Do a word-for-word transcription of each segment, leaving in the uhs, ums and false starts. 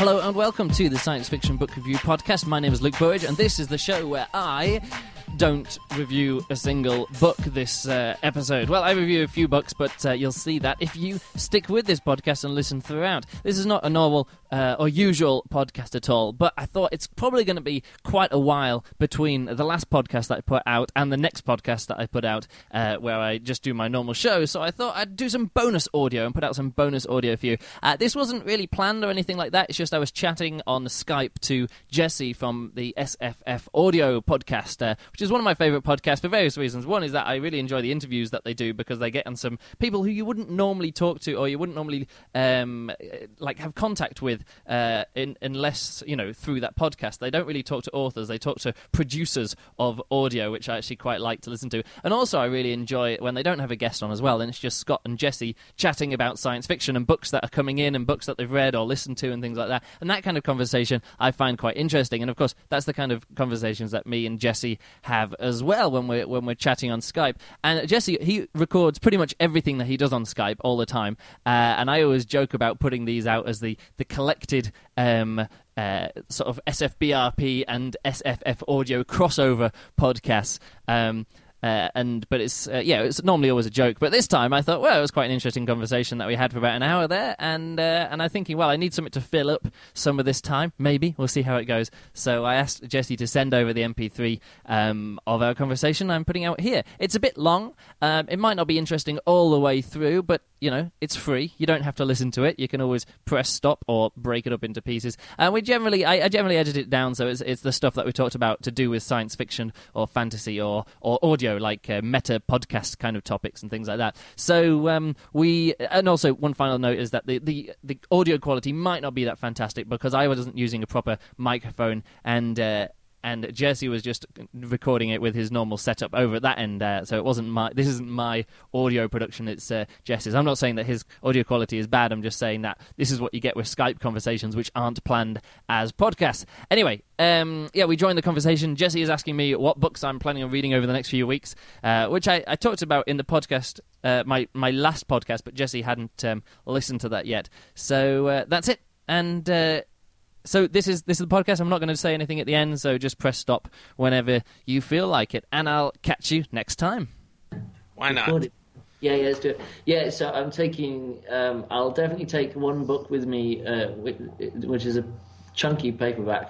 Hello and welcome to the Science Fiction Book Review Podcast. My name is Luke Burridge, and this is the show where I don't review a single book this uh, episode. Well, I review a few books, but uh, you'll see that if you stick with this podcast and listen throughout. This is not a normal uh, or usual podcast at all, but I thought it's probably going to be quite a while between the last podcast that I put out and the next podcast that I put out, uh, where I just do my normal show, so I thought I'd do some bonus audio and put out some bonus audio for you. Uh, this wasn't really planned or anything like that, it's just I was chatting on Skype to Jesse from the S F F Audio podcast, uh, which is one of my favourite podcasts for various reasons. One is that I really enjoy the interviews that they do because they get on some people who you wouldn't normally talk to or you wouldn't normally um, like have contact with uh, in, unless, you know, through that podcast. They don't really talk to authors, they talk to producers of audio, which I actually quite like to listen to. And also I really enjoy when they don't have a guest on as well, and it's just Scott and Jesse chatting about science fiction and books that are coming in and books that they've read or listened to and things like that. And that kind of conversation I find quite interesting. And of course, that's the kind of conversations that me and Jesse have as well when we're when we're chatting on Skype. And Jesse, he records pretty much everything that he does on Skype all the time. Uh, and I always joke about putting these out as the the collected um, uh, sort of S F B R P and S F F audio crossover podcasts. Um, Uh, and but it's uh, yeah, it's normally always a joke. But this time I thought, well, it was quite an interesting conversation that we had for about an hour there, and uh, and I'm thinking, well, I need something to fill up some of this time. Maybe we'll see how it goes. So I asked Jesse to send over the M P three um, of our conversation I'm putting out here. It's a bit long. Um, it might not be interesting all the way through, but you know, it's free. You don't have to listen to it. You can always press stop or break it up into pieces. And we generally, I, I generally edit it down so it's, it's the stuff that we talked about to do with science fiction or fantasy or or audio, like uh, meta podcast kind of topics and things like that. So um, we, and also one final note is that the, the, the audio quality might not be that fantastic because I wasn't using a proper microphone, and uh, and Jesse was just recording it with his normal setup over at that end. Uh, so it wasn't my, this isn't my audio production, it's uh, Jesse's. I'm not saying that his audio quality is bad, I'm just saying that this is what you get with Skype conversations, which aren't planned as podcasts. Anyway, um, yeah, we joined the conversation. Jesse is asking me what books I'm planning on reading over the next few weeks, uh, which I, I talked about in the podcast, uh, my, my last podcast, but Jesse hadn't um, listened to that yet. So uh, that's it. And... Uh, So this is this is the podcast. I'm not going to say anything at the end, so just press stop whenever you feel like it, and I'll catch you next time. Why not? Yeah, yeah, let's do it. Yeah, so I'm taking. Um, I'll definitely take one book with me, uh, which, which is a chunky paperback,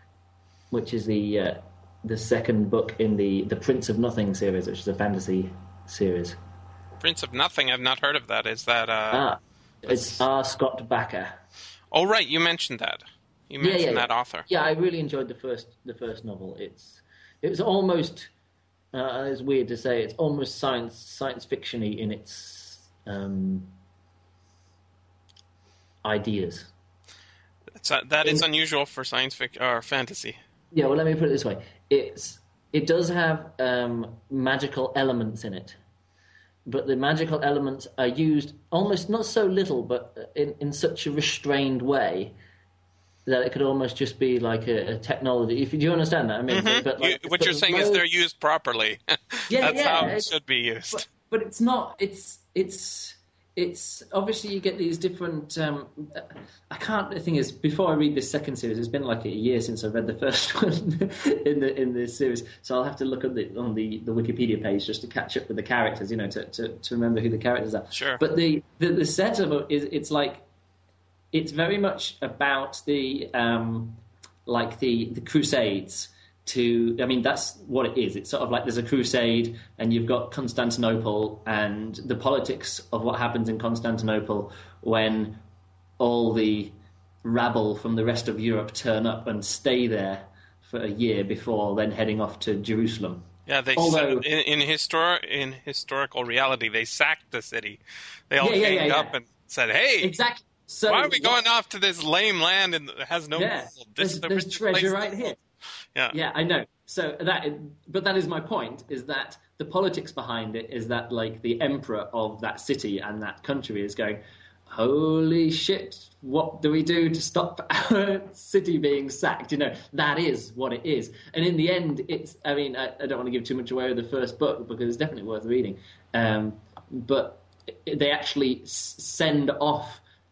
which is the uh, the second book in the the Prince of Nothing series, which is a fantasy series. Prince of Nothing. I've not heard of that. Is that? Uh, ah, it's R. Scott Bakker. Oh, right, you mentioned that. You mentioned yeah, yeah, that yeah. author. Yeah, I really enjoyed the first the first novel. It's it was almost uh, it's weird to say it's almost science science fiction-y in its um, ideas. That's, uh, that is in, unusual for science fiction or fantasy. Yeah, well, let me put it this way: it's it does have um, magical elements in it, but the magical elements are used almost not so little, but in in such a restrained way that it could almost just be like a, a technology. If you do you understand that, I mean, Mm-hmm. but like, you, what you're saying low... is they're used properly. Yeah, That's yeah, how it should be used. But, but it's not. It's it's it's obviously you get these different. Um, I can't. The thing is, before I read this second series, it's been like a year since I read the first one in the in this series, so I'll have to look at the on the, the Wikipedia page just to catch up with the characters, you know, to to, to remember who the characters are. Sure. But the the, the setup is it's like. It's very much about the um, like the, the Crusades. To I mean, that's what it is. It's sort of like there's a crusade, and you've got Constantinople, and the politics of what happens in Constantinople when all the rabble from the rest of Europe turn up and stay there for a year before then heading off to Jerusalem. Yeah, they Although, in in, histor- in historical reality, they sacked the city. They all yeah, yeah, ganged yeah, up yeah. and said, "Hey, exactly." So, why are we going off to this lame land and it has no yeah, gold? This there's, is the there's richest treasure place right in the here. world." Yeah, yeah, I know. So that, but that is my point: is that the politics behind it is that like the emperor of that city and that country is going, "Holy shit! What do we do to stop our city being sacked?" You know, that is what it is. And in the end, it's. I mean, I, I don't want to give too much away with the first book because it's definitely worth reading. Um, but they actually s- send off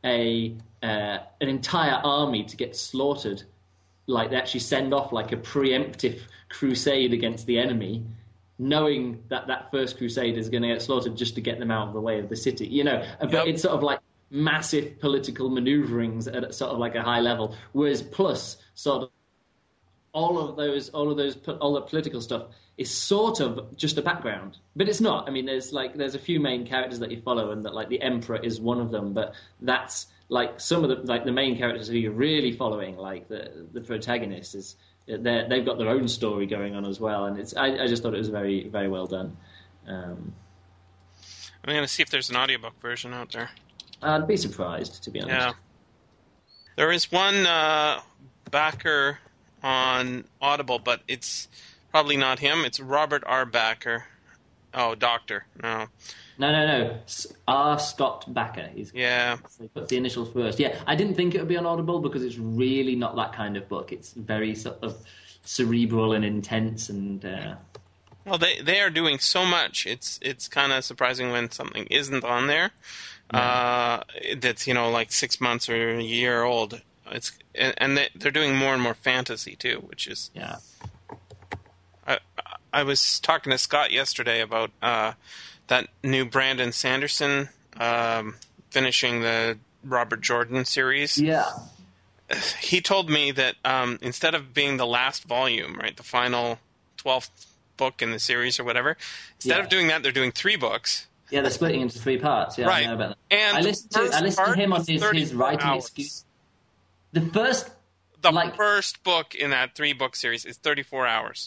a uh, an entire army to get slaughtered. Like they actually send off like a preemptive crusade against the enemy, knowing that that first crusade is going to get slaughtered just to get them out of the way of the city. You know, but yep. It's sort of like massive political maneuverings at sort of like a high level. Whereas Plus sort of all of those, all of those, all the political stuff is sort of just a background, but it's not. I mean, there's like there's a few main characters that you follow, and that like the Emperor is one of them. But that's like some of the like the main characters who you're really following, like the the protagonist is they they've got their own story going on as well, and it's I, I just thought it was very very well done. Um, I'm gonna see if there's an audiobook version out there. I'd be surprised, to be honest. Yeah, there is one uh, backer on Audible, but it's probably not him. It's Robert R. Backer. Oh, Doctor. No. No, no, no. R. Scott Backer. He's yeah. He puts the initials first. Yeah, I didn't think it would be on Audible because it's really not that kind of book. It's very sort of cerebral and intense, and. Uh... Well, they they are doing so much. It's it's kind of surprising when something isn't on there. Yeah. Uh, that's you know like six months or a year old. It's and, and they, they're doing more and more fantasy too, which is yeah. I I was talking to Scott yesterday about uh, that new Brandon Sanderson um, finishing the Robert Jordan series. Yeah. He told me that um, instead of being the last volume, right, the final twelfth book in the series or whatever, instead yeah. of doing that, they're doing three books. Yeah, they're splitting into three parts. Yeah, right. I know about that. And I listened to I listened to him on his, his writing hours. excuse. The first, the like, first book in that three-book series is thirty-four hours.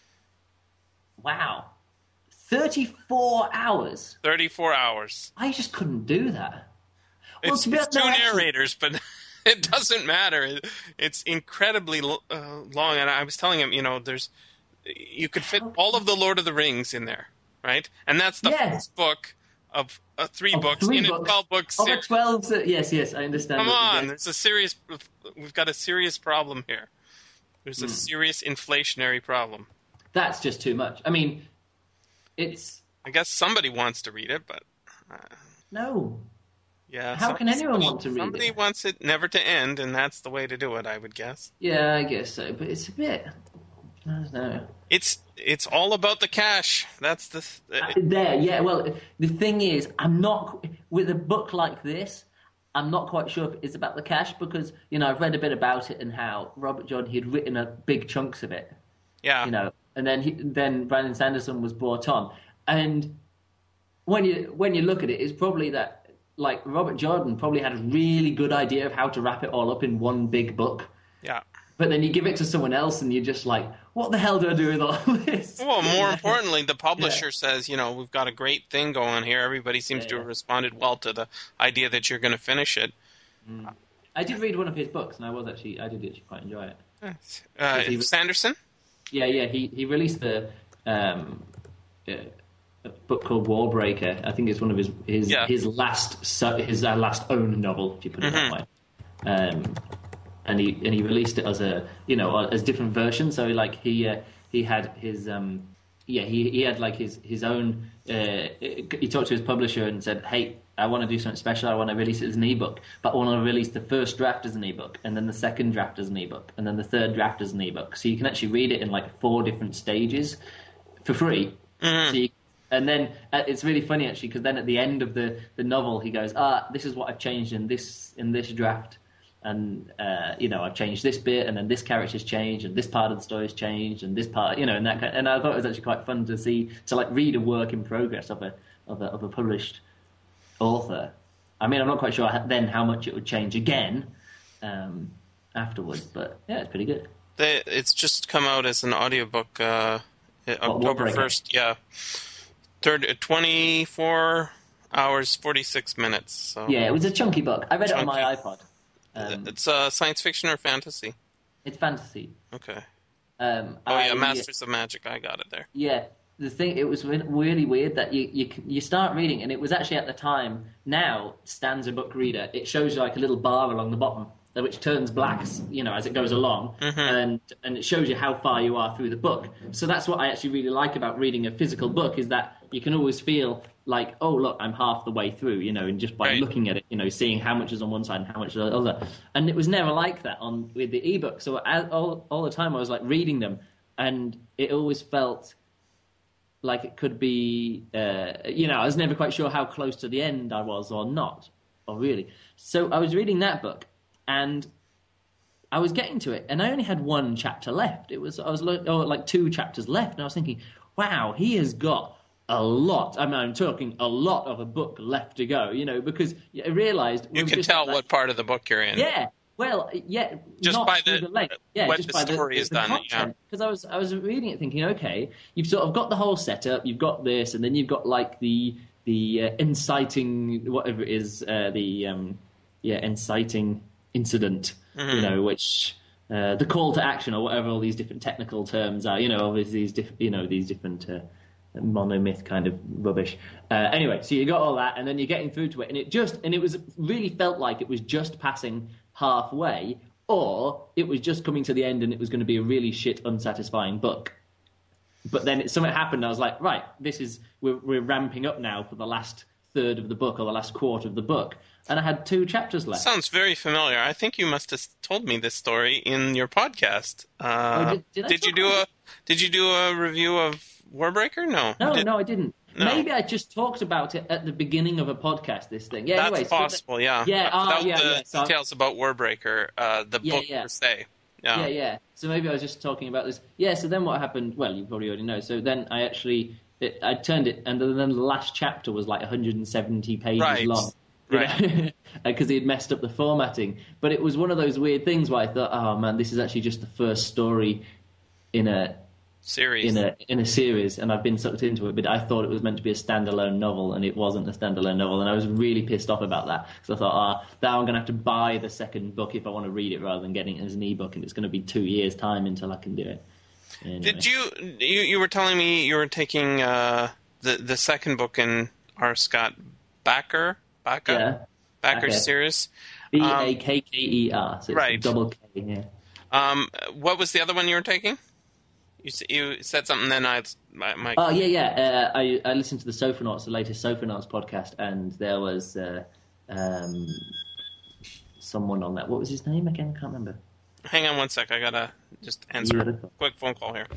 Wow, thirty-four hours. Thirty-four hours. I just couldn't do that. Well, it's, it's two narrators, but it doesn't matter. It's incredibly uh, long, and I was telling him, you know, there's you could fit all of the Lord of the Rings in there, right? And that's the yes. first book of uh, three of books three in books. a twelve-book series. Of a twelve, yes, yes, I understand. Come on, yes. there's a serious. We've got a serious problem here. There's a mm. serious inflationary problem. That's just too much. I mean, it's. I guess somebody wants to read it, but. Uh, no. Yeah. How some, can anyone somebody, want to read somebody it? Somebody wants it never to end, and that's the way to do it, I would guess. Yeah, I guess so, but it's a bit. I don't know. It's it's all about the cash. That's the uh, there. Yeah. Well, the thing is, I'm not with a book like this. I'm not quite sure if it's about the cash because you know I've read a bit about it and how Robert Jordan he had written a big chunks of it. Yeah. You know, and then he, then Brandon Sanderson was brought on, and when you when you look at it, it's probably that like Robert Jordan probably had a really good idea of how to wrap it all up in one big book. Yeah. But then you give it to someone else and you're just like, what the hell do I do with all this? Well, more importantly, the publisher yeah. says, you know, we've got a great thing going here. Everybody seems yeah, to have yeah. responded well to the idea that you're going to finish it. Mm. I did read one of his books, and I was actually, I did actually quite enjoy it. Uh, he, Sanderson? Yeah, yeah. He he released the um, uh, a book called Wallbreaker. I think it's one of his his yeah. his last his uh, last own novel, if you put it mm-hmm. that way. Um, and he and he released it as a you know as different versions. So like he uh, he had his um yeah he he had like his his own. Uh, he talked to his publisher and said, hey, I want to do something special. I want to release it as an ebook, but I want to release the first draft as an ebook, and then the second draft as an ebook, and then the third draft as an ebook. So you can actually read it in like four different stages for free. Mm-hmm. So you, and then uh, it's really funny actually because then at the end of the, the novel he goes, ah, this is what I've changed in this in this draft. And, uh, you know, I've changed this bit, and then this character's changed, and this part of the story's changed, and this part, you know, and that kind of, and I thought it was actually quite fun to see, to, like, read a work in progress of a of a, of a published author. I mean, I'm not quite sure then how much it would change again um, afterwards, but, yeah, it's pretty good. They, it's just come out as an audiobook uh, October first, yeah. Third, twenty-four hours, forty-six minutes. So. Yeah, it was a chunky book. I read chunky. it on my iPod. Um, it's uh, science fiction or fantasy? It's fantasy. Okay. Um, oh yeah, I, Masters of Magic. I got it there. Yeah, the thing it was really weird that you, you you start reading and it was actually at the time. Now stands a book reader. It shows you like a little bar along the bottom, which turns black, you know, as it goes along, mm-hmm. and and it shows you how far you are through the book. So that's what I actually really like about reading a physical book is that you can always feel like, oh, look, I'm half the way through, you know, and just by Right. looking at it, you know, seeing how much is on one side and how much is on the other. And it was never like that on with the ebook. So as, all, all the time I was like reading them, and it always felt like it could be, uh, you know, I was never quite sure how close to the end I was or not, or really. So I was reading that book, and I was getting to it, and I only had one chapter left. It was I was lo- oh, like two chapters left, and I was thinking, wow, he has got a lot. I mean, I'm talking a lot of a book left to go, you know, because I realised You we can just tell like, what part of the book you're in. yeah. Well, yeah, Just not by through the- the length. Yeah, what just the by story the, is the done, yeah. content. Because I was I was reading it, thinking, okay, you've sort of got the whole setup, you've got this, and then you've got like the the uh, inciting whatever it is, uh, the um, yeah, inciting incident, Mm-hmm. you know, which uh, the call to action or whatever all these different technical terms are, you know, obviously these diff- you know these different. Uh, monomyth kind of rubbish. Uh, anyway, so you got all that, and then you're getting through to it, and it just and it was really felt like it was just passing halfway, or it was just coming to the end, and it was going to be a really shit, unsatisfying book. But then it, something happened. And I was like, right, this is we're, we're ramping up now for the last third of the book or the last quarter of the book, and I had two chapters left. Sounds very familiar. I think you must have told me this story in your podcast. Uh, Oh, did- did I you talk do about a Did you do a review of Warbreaker? No. No, You did- no, I didn't. No. Maybe I just talked about it at the beginning of a podcast. This thing, yeah. That's anyway, so possible. Yeah. Yeah, Uh, ah, Without yeah, the yeah. So- details about Warbreaker, uh, the Yeah, book yeah. per se. Yeah. Yeah, yeah. So maybe I was just talking about this. Yeah, so then what happened, well, you probably already know. So then I actually, it, I turned it, and then the last chapter was like one hundred seventy pages Right. long. Right. Because he had messed up the formatting. But it was one of those weird things where I thought, oh man, this is actually just the first story in a Series. in a in a series, and I've been sucked into it. But I thought it was meant to be a standalone novel, and it wasn't a standalone novel, and I was really pissed off about that. So I thought, ah, now I'm going to have to buy the second book if I want to read it, rather than getting it as an ebook, and it's going to be two years time until I can do it. Anyway. Did you, you? You were telling me you were taking uh, the the second book in R. Scott Bakker, Bakker, Yeah, Bakker Bakker. series. B A K K E R, so it's right. double K. Yeah. Um, what was the other one you were taking? You s- you said something. Then I my, my Oh yeah, yeah. Uh, I I listened to the Sophonauts, the latest Sophonauts podcast, and there was uh, um, someone on that. What was his name again? I can't remember. Hang on one sec. I gotta just answer You a gotta- quick phone call here.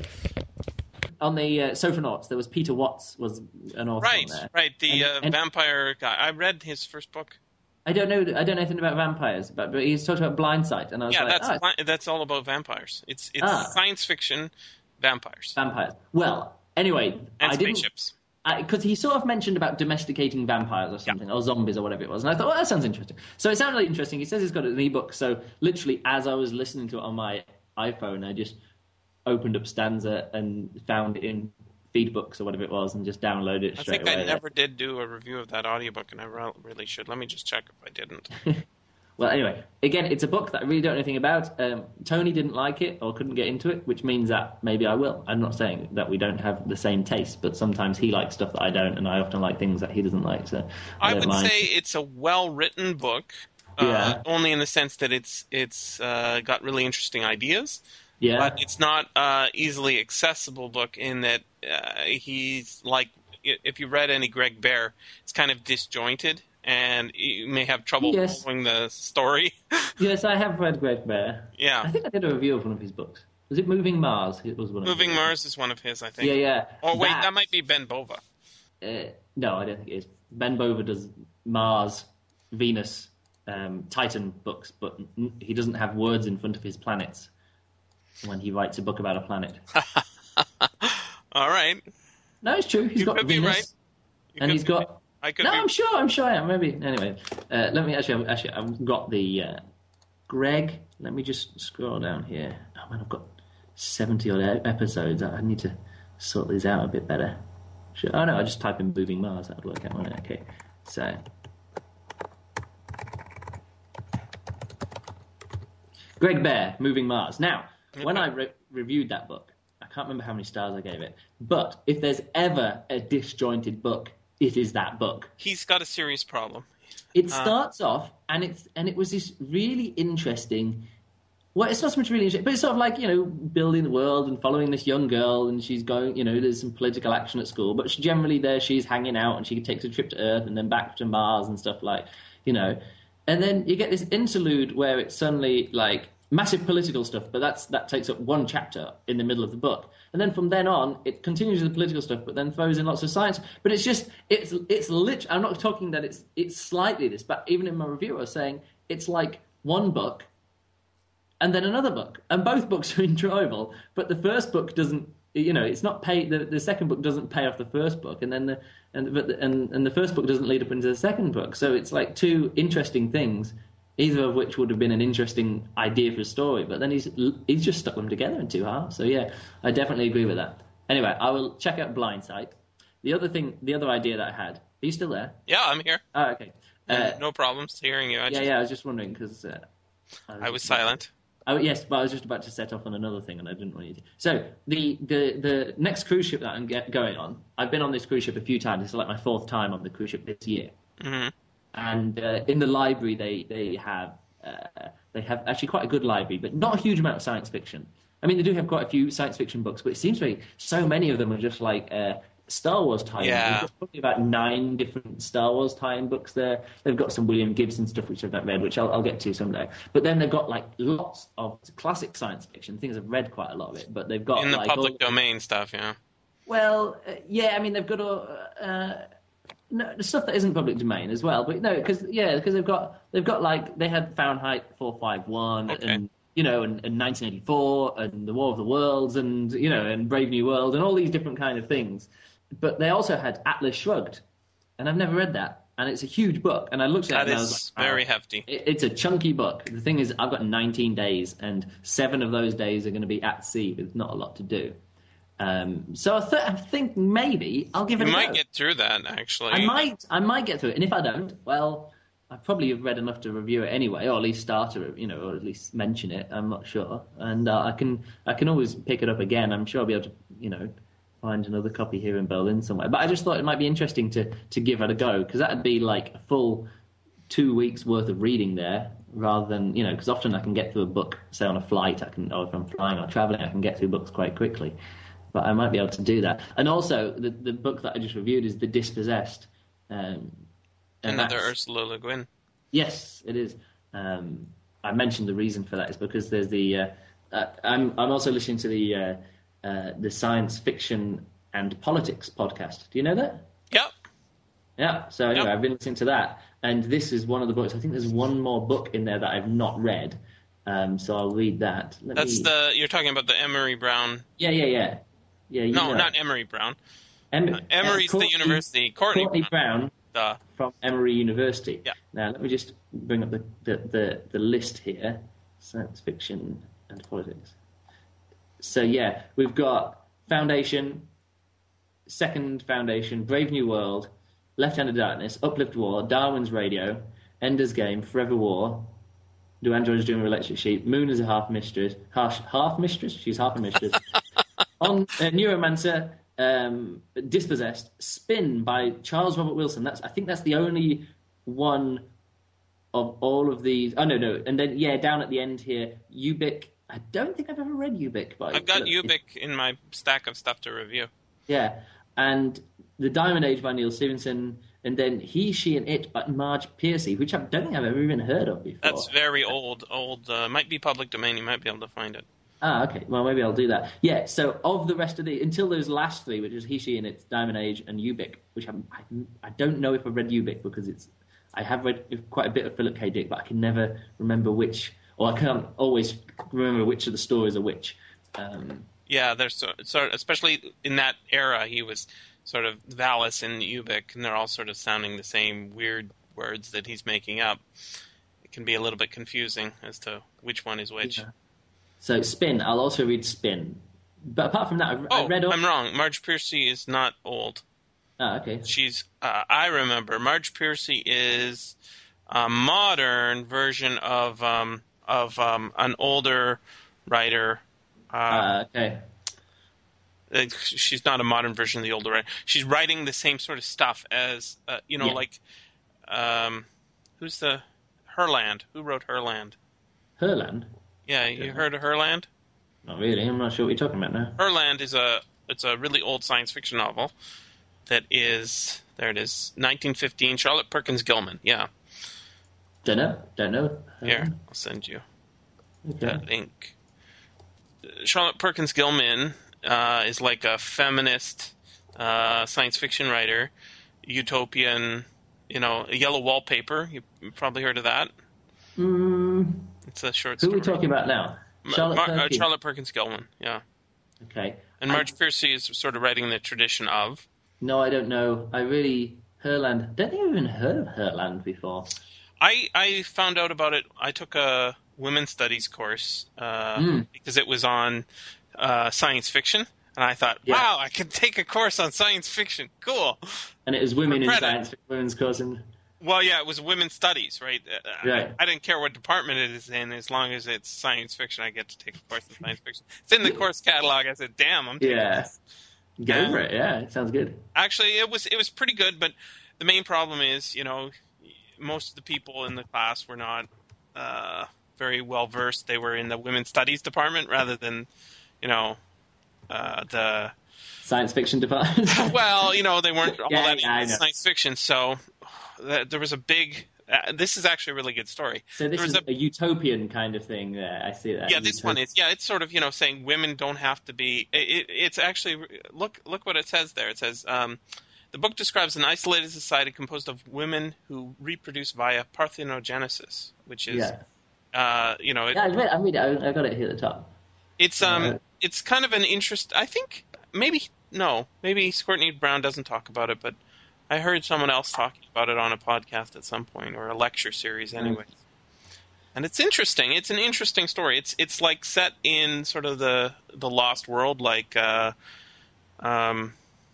On the uh, Sophonauts, there was Peter Watts was an author Right, on there. right. The And- uh, and- vampire guy. I read his first book. I don't know. I don't know anything about vampires, but, but he's talked about Blindsight, and I was Yeah, like, that's oh, fi- that's all about vampires. It's it's Ah. science fiction vampires vampires. Well, anyway, and I didn't spaceships. because he sort of mentioned about domesticating vampires or something, or zombies or whatever it was, and I thought, well, that sounds interesting. So it sounded really interesting. He says he's got an ebook, so literally as I was listening to it on my iPhone, I just opened up Stanza and found it in Feedbooks or whatever it was, and just downloaded it I straight think away. I never did do a review of that audiobook, and I re- really should. Let me just check if I didn't. Well, anyway, again, it's a book that I really don't know anything about. Um, Tony didn't like it or couldn't get into it, which means that maybe I will. I'm not saying that we don't have the same taste, but sometimes he likes stuff that I don't, and I often like things that he doesn't like. So I, I don't would mind. say it's a well-written book, uh, Yeah. only in the sense that it's it's uh, got really interesting ideas. yeah, But it's not uh, easily accessible book in that uh, he's like, if you read any Greg Bear, it's kind of disjointed, and you may have trouble Yes. following the story. yes, I have read Greg Bear. I yeah, think I did a review of one of his books. Was it Moving Mars? It was one of Moving his. Mars is one of his, I think. Yeah, yeah. Oh wait, that might be Ben Bova. Uh, no, I don't think it is. Ben Bova does Mars, Venus, um, Titan books, but n- he doesn't have words in front of his planets when he writes a book about a planet. All right, No, it's true. He's You got could be Venus, right. You and could he's be- got. I could No, be. I'm sure. I'm sure I am. Maybe. Anyway, uh, let me actually. Actually, I've got the uh, Greg. Let me just scroll down here. Oh man, I've got seventy odd e- episodes. I I need to sort these out a bit better. Sure. Oh no, I just type in Moving Mars. That would work out. Won't it? Okay. So. Greg Bear, Moving Mars. Now, when I re- reviewed that book, I can't remember how many stars I gave it, but if there's ever a disjointed book, it is that book. He's got a serious problem. It starts off, and it's and it was this really interesting Well, it's not so much really interesting, but it's sort of like, you know, building the world and following this young girl, and she's going, you know, there's some political action at school, but she, generally there she's hanging out, and she takes a trip to Earth and then back to Mars and stuff like, you know. And then you get this interlude where it's suddenly like massive political stuff, but that's that takes up one chapter in the middle of the book. And then from then on, it continues with the political stuff, but then throws in lots of science. But it's just, it's it's lit. I'm not talking that it's it's slightly this, but even in my review, I was saying it's like one book and then another book, and both books are enjoyable. But the first book doesn't, you know, it's not pay. The, the second book doesn't pay off the first book, and then the and but the, and and the first book doesn't lead up into the second book. So it's like two interesting things, either of which would have been an interesting idea for a story, but then he's he's just stuck them together in two halves. So yeah, I definitely agree with that. Anyway, I will check out Blindsight. The other thing, the other idea that I had. Are you still there? Yeah, I'm here. Oh, okay. Uh, no problems hearing you. I yeah, just, yeah. I was just wondering because uh, I was, I was silent. Oh yes, but I was just about to set off on another thing, and I didn't want you to. So the the the next cruise ship that I'm get, going on, I've been on this cruise ship a few times. It's like my fourth time on the cruise ship this year. Mm-hmm. And uh, in the library, they they have uh, they have actually quite a good library, but not a huge amount of science fiction. I mean, they do have quite a few science fiction books, but it seems like so many of them are just like uh, Star Wars tie-in. Yeah. There's probably about nine different Star Wars tie-in books there. They've got some William Gibson stuff which I've not read, which I'll, I'll get to someday. But then they've got like lots of classic science fiction things. I've read quite a lot of it, but they've got in the like, public all... domain stuff. Yeah. Well, uh, yeah, I mean they've got all. Uh, No, the stuff that isn't public domain as well, but no, because yeah, because they've got they've got like they had Fahrenheit four fifty-one okay. and you know and, and nineteen eighty-four and the War of the Worlds and you know and Brave New World and all these different kind of things, but they also had Atlas Shrugged, and I've never read that, and it's a huge book, and I looked at that it and is I was like, very oh, hefty. it, it's a chunky book. The thing is, I've got nineteen days, and seven of those days are going to be at sea with not a lot to do. Um, so I, th- I think maybe I'll give it you a go. You might get through that, actually. I might, I might get through it, and if I don't, well, I probably have read enough to review it anyway, or at least start to, you know, or at least mention it. I'm not sure, and uh, I can, I can always pick it up again. I'm sure I'll be able to, you know, find another copy here in Berlin somewhere. But I just thought it might be interesting to to give it a go, because that'd be like a full two weeks worth of reading there, rather than, you know, because often I can get through a book, say on a flight, I can, or if I'm flying or traveling, I can get through books quite quickly. But I might be able to do that. And also, the the book that I just reviewed is The Dispossessed. Um, Another Ursula Le Guin. Yes, it is. Um, I mentioned the reason for that is because there's the. Uh, uh, I'm I'm also listening to the uh, uh, the Science Fiction and Politics podcast. Do you know that? Yep. Yeah. So anyway, yep. I've been listening to that, and this is one of the books. I think there's one more book in there that I've not read. Um, so I'll read that. Let That's me... the you're talking about the Emory Brown. Yeah, yeah, yeah. Yeah, you no, know. not Emory Brown. Em- uh, Emory's Courtney, the university. Courtney, Courtney Brown, Brown from Emory University. Yeah. Now, let me just bring up the, the, the, the list here. Science fiction and politics. So, yeah, we've got Foundation, Second Foundation, Brave New World, Left-Handed Darkness, Uplift War, Darwin's Radio, Ender's Game, Forever War, Do Androids Dream of Electric Sheep, Moon is a Half Mistress, half, half Mistress? She's half a mistress. On uh, Neuromancer, um, Dispossessed, Spin by Charles Robert Wilson. That's I think that's the only one of all of these. Oh no, no, and then yeah, down at the end here, Ubik. I don't think I've ever read Ubik, but I've got look, Ubik in my stack of stuff to review. Yeah, and The Diamond Age by Neil Stevenson, and then He, She, and It by Marge Piercy, which I don't think I've ever even heard of before. That's very old. Old uh, might be public domain. You might be able to find it. Ah, okay. Well, maybe I'll do that. Yeah, so of the rest of the... Until those last three, which is He, She, and It's, Diamond Age, and Ubik, which I'm, I, I don't know if I've read Ubik, because it's... I have read quite a bit of Philip K. Dick, but I can never remember which... Or I can't always remember which of the stories are which. Um, yeah, there's so, so... Especially in that era, he was sort of Valis in Ubik, and they're all sort of sounding the same weird words that he's making up. It can be a little bit confusing as to which one is which. Yeah. So Spin, I'll also read Spin. But apart from that, I, oh, I read... All... I'm wrong. Marge Piercy is not old. Ah, okay. She's, uh, I remember, Marge Piercy is a modern version of um, of um, an older writer. Ah, uh, okay. She's not a modern version of the older writer. She's writing the same sort of stuff as, uh, you know, yeah. like, um, who's the, Herland. Who wrote Herland? Herland? Yeah, you heard of Herland? Not really. I'm not sure what you're talking about now. Herland is a it's a really old science fiction novel that is there it is nineteen fifteen Charlotte Perkins Gilman. Yeah. Don't know. Don't know. Here, I'll send you Okay. that link. Charlotte Perkins Gilman uh, is like a feminist uh, science fiction writer, utopian, you know, Yellow Wallpaper. You probably heard of that. Mm, It's a short who are story. we talking about now? Charlotte Mar- uh, Perkins. Charlotte Perkins Gilman, yeah. Okay. And I- Marge Piercy is sort of writing the tradition of. No, I don't know. I really Herland. Don't think I've even heard of Herland before. I, I found out about it. I took a women's studies course uh, Mm. because it was on uh, science fiction. And I thought, Yeah. wow, I could take a course on science fiction. Cool. And it was women in credit. science, women's course, and Well, yeah, it was women's studies, right? Uh, Right. I, I didn't care what department it is in, as long as it's science fiction. I get to take a course in science fiction. It's in the course catalog. I said, "Damn, I'm taking yeah, this." go Um, for it. Yeah, it sounds good. Actually, it was it was pretty good, but the main problem is, you know, most of the people in the class were not uh, very well versed. They were in the women's studies department rather than, you know, uh, the Science fiction department. well, you know, they weren't all Yeah, that yeah, I into know. science fiction. So uh, there was a big. Uh, this is actually a really good story. So this There is was a, utopian kind of thing. There, I see that. Yeah, this Utop- one is. Yeah, it's sort of, you know, saying women don't have to be. It, it, it's actually look look what it says there. It says um, the book describes an isolated society composed of women who reproduce via parthenogenesis, which is, Yeah, uh, you know, it, yeah. I read. I read it. I, I got it here at the top. it's um, Uh, it's kind of an interest. I think maybe no, maybe Courtney Brown doesn't talk about it, but I heard someone else talking about it on a podcast at some point or a lecture series, anyway. And it's interesting. It's an interesting story. It's it's like set in sort of the the Lost World, like uh, um,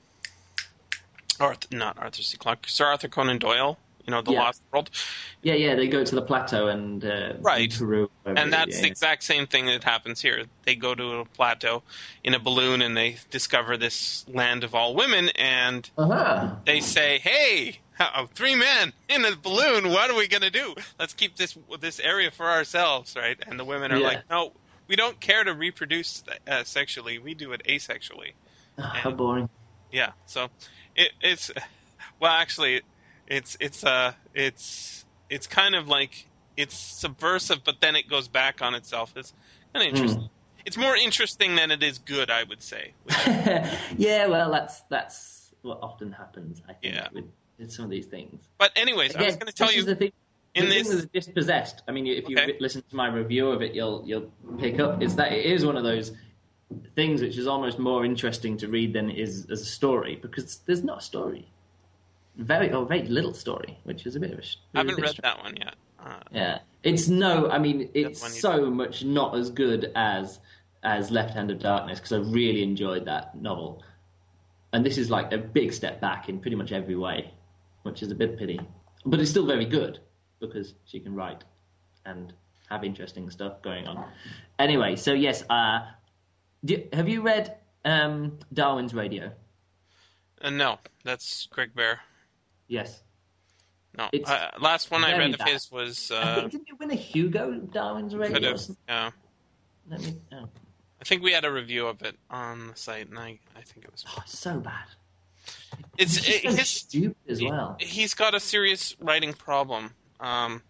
Arthur, not Arthur C. Clarke, Sir Arthur Conan Doyle. You know, the Yeah. Lost World. Yeah, yeah. They go to the plateau and uh, Right. in Peru. wherever And it is, that's yeah, the yeah. exact same thing that happens here. They go to a plateau in a balloon and they discover this land of all women, and Uh-huh. they say, "Hey, uh, three men in a balloon. What are we going to do? Let's keep this this area for ourselves, right?" And the women are Yeah. like, "No, we don't care to reproduce uh, sexually. We do it asexually." Oh, how boring. Yeah. So it, it's well, actually, it's it's uh it's it's kind of like it's subversive, but then it goes back on itself. It's kind of interesting. It's more interesting than it is good, I would say. Yeah, well, that's that's what often happens. I think Yeah. with, with some of these things. But anyways, I was Again, going to tell this you is the thing. in the this. thing with Dispossessed. I mean, if you Okay. re- listen to my review of it, you'll you'll pick up is that it is one of those things which is almost more interesting to read than it is as a story, because there's not a story, very or very little story, which is a bit of a. sh- I haven't a bit read strange. that one yet. Uh, Yeah, it's no. I mean, it's one you- so much not as good as as Left Hand of Darkness, because I really enjoyed that novel, and this is like a big step back in pretty much every way, which is a bit pity, but it's still very good because she can write and have interesting stuff going on. Anyway, so yes, uh, do, have you read um, Darwin's Radio? uh, no, that's Greg Bear. Yes. No, It's uh, last one I very read of bad. his was I uh, think, didn't you win a Hugo, Darwin's Radio? could or have. something? Yeah, Let me. Oh. I think we had a review of it on the site, and I I think it was. Oh, it's so bad. It's It's just it, so his, stupid as well. He's got a serious writing problem. Um,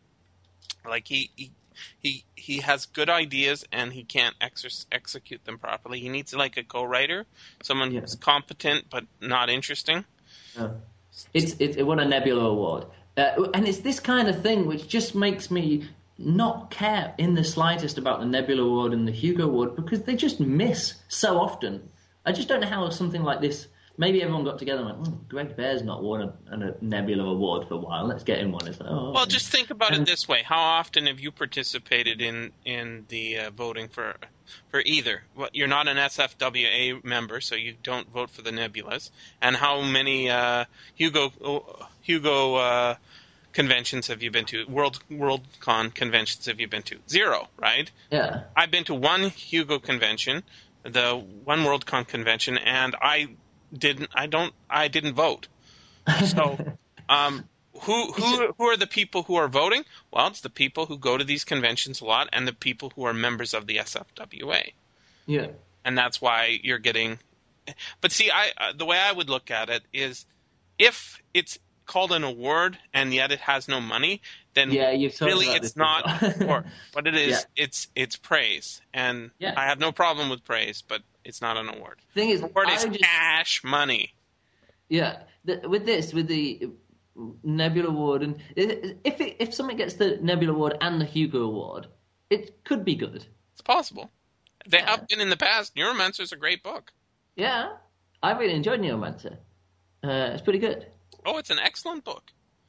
like he, he he he has good ideas and he can't exer- execute them properly. He needs like a co-writer, someone Yeah. who's competent but not interesting. Oh. It's it, it won a Nebula Award, uh, and it's this kind of thing which just makes me not care in the slightest about the Nebula Award and the Hugo Award, because they just miss so often. I just don't know how something like this. Maybe everyone got together and went, mm, Greg Bear's not won a, a Nebula Award for a while. Let's get him one. It's like, oh, Well, okay. just think about it And- this way: how often have you participated in in the uh, voting for for either? Well, you're not an S F W A member, so you don't vote for the nebulas. And how many uh, Hugo Hugo uh, conventions have you been to? World Worldcon conventions have you been to? Zero, right? yeah. I've been to one Hugo convention, the one Worldcon convention, and I didn't. I don't. I didn't vote. So, um, Who who who are the people who are voting? Well, it's the people who go to these conventions a lot and the people who are members of the S F W A. Yeah. And that's why you're getting. But see, I uh, the way I would look at it is, if it's called an award and yet it has no money, then yeah, you've talked really about it's this not before. an award. What it is, Yeah. it's it's praise, and Yeah. I have no problem with praise, but it's not an award. Thing is, An award I is just, cash money. yeah, the, with this, with the Nebula Award, and if it, if something gets the Nebula Award and the Hugo Award, it could be good. It's possible. They Yeah. have been in the past. Neuromancer is a great book. Yeah, I really enjoyed Neomancer. Uh, it's pretty good. Oh, it's an excellent book.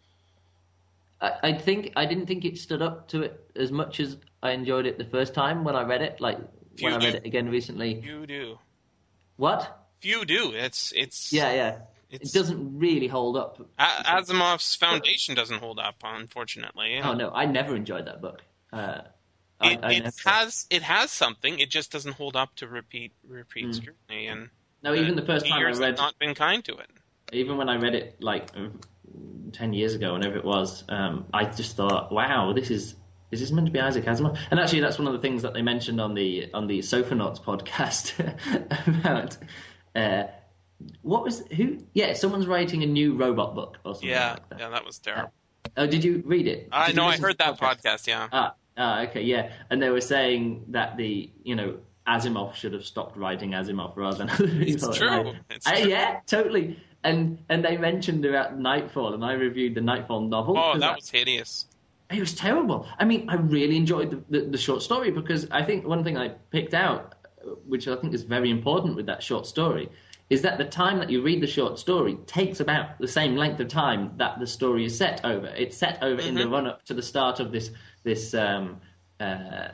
I, I think I didn't think it stood up to it as much as I enjoyed it the first time when I read it. Like Few when I do. read it again recently. You do. What? Few do. It's it's Yeah, yeah. It's, It doesn't really hold up. A- Asimov's Foundation doesn't hold up, unfortunately. Oh no, I never enjoyed that book. Uh, I, It, I it never- has it has something. It just doesn't hold up to repeat repeat Mm. scrutiny. And No, even the first time I readers read, have not been kind to it. even when I read it like uh, ten years ago, whenever it was, um, I just thought, wow, this is is this meant to be Isaac Asimov? And actually, that's one of the things that they mentioned on the on the Sophonauts podcast about uh, what was who? Yeah, someone's writing a new robot book or something Yeah, like that. yeah, that was terrible. Oh, did you read it? I Did you know. I listen to heard the that podcast. Yeah. Ah, ah, okay, yeah. And they were saying that the, you know, Asimov should have stopped writing Asimov rather than other people. It's true. And I- It's I- true. yeah, totally. And and they mentioned about Nightfall, and I reviewed the Nightfall novel. Oh, 'cause that I- was hideous. It was terrible. I mean, I really enjoyed the, the, the short story because I think one thing I picked out, which I think is very important with that short story, is that the time that you read the short story takes about the same length of time that the story is set over. It's set over in the Mhm. run up to the start of this this um, uh,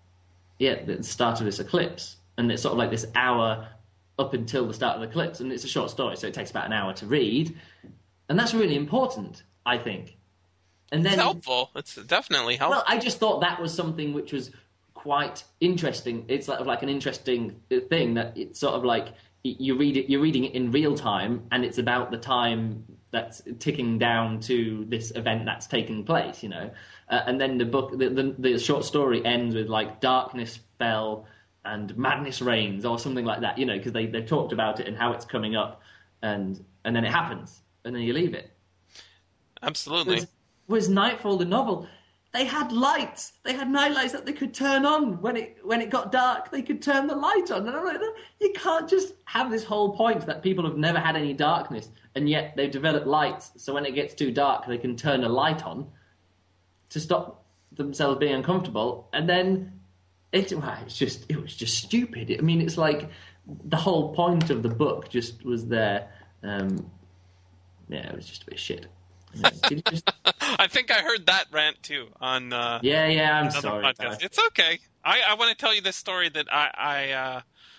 yeah, the start of this eclipse, and it's sort of like this hour up until the start of the eclipse, and it's a short story, so it takes about an hour to read, and that's really important, I think. And then It's helpful. It's definitely helpful. well, I just thought that was something which was quite interesting. It's like, like an interesting thing that it's sort of like you read it, you're reading it in real time, and it's about the time that's ticking down to this event that's taking place, you know. Uh, and then the book, the, the the short story ends with like darkness fell and madness reigns or something like that, you know, because they they talked about it and how it's coming up, and and then it happens, and then you leave it. Absolutely. Whereas, whereas Nightfall, the novel, they had lights. They had night lights that they could turn on when it when it got dark. They could turn the light on. And I'm like, you can't just have this whole point that people have never had any darkness, and yet they've developed lights. So when it gets too dark, they can turn a light on to stop themselves being uncomfortable. And then it, well, it's just it was just stupid. I mean, it's like the whole point of the book just was there. Um, yeah, it was just a bit shit. Yeah, did you just... I think I heard that rant too on uh, yeah, yeah. I'm another sorry. podcast. Gareth. It's okay. I, I want to tell you this story that I I, uh,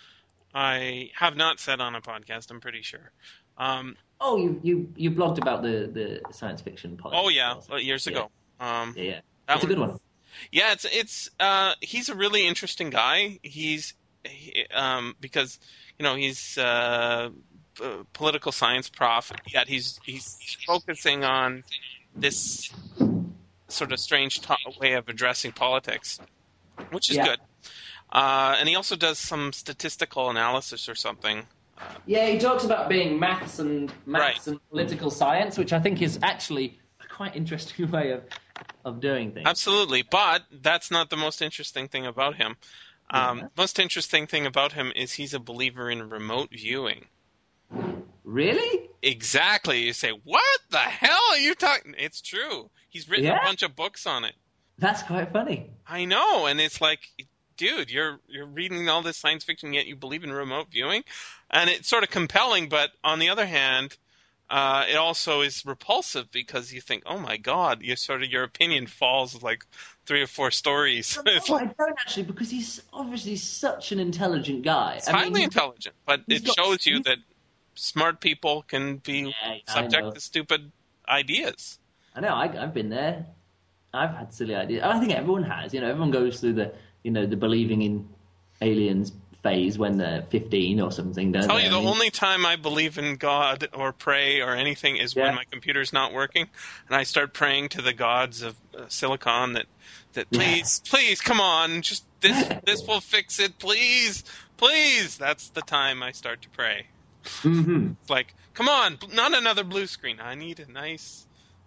I have not said on a podcast. I'm pretty sure. Um, Oh, you you you blogged about the, the science fiction podcast. oh yeah, also. years Yeah. ago. Um, Yeah, yeah. that It's a good one. Yeah, it's it's uh, he's a really interesting guy. He's he, um, because you know he's uh, a political science prof. Yet he's he's focusing on this sort of strange to- way of addressing politics, which is Yeah. good. Uh, and he also does some statistical analysis or something. Yeah, he talks about being maths and maths Right. and political science, which I think is actually a quite interesting way of of doing things. Absolutely, but that's not the most interesting thing about him. Um, Yeah. Most interesting thing about him is he's a believer in remote viewing. Really? Exactly. You say, what the hell are you talking? It's true. He's written Yeah? a bunch of books on it. That's quite funny. I know, and it's like, dude, you're you're reading all this science fiction, yet you believe in remote viewing, and it's sort of compelling. But on the other hand, uh, it also is repulsive because you think, oh my god, you sort of your opinion falls like three or four stories. It's No, like, I don't actually, because he's obviously such an intelligent guy. it's I mean, highly he's got- intelligent, but he's it got- shows you he's- that smart people can be Yeah, I know. subject to stupid ideas. I know. I, I've been there. I've had silly ideas. I think everyone has. You know, everyone goes through the, you know, the believing in aliens phase when they're fifteen or something, don't I'll tell they? you, I the mean, only time I believe in God or pray or anything is Yeah. when my computer's not working, and I start praying to the gods of uh, Silicon that, that please, Yeah. please, come on, just this, this will fix it, please, please. That's the time I start to pray. hmm It's like, come on, not another blue screen. I need a nice.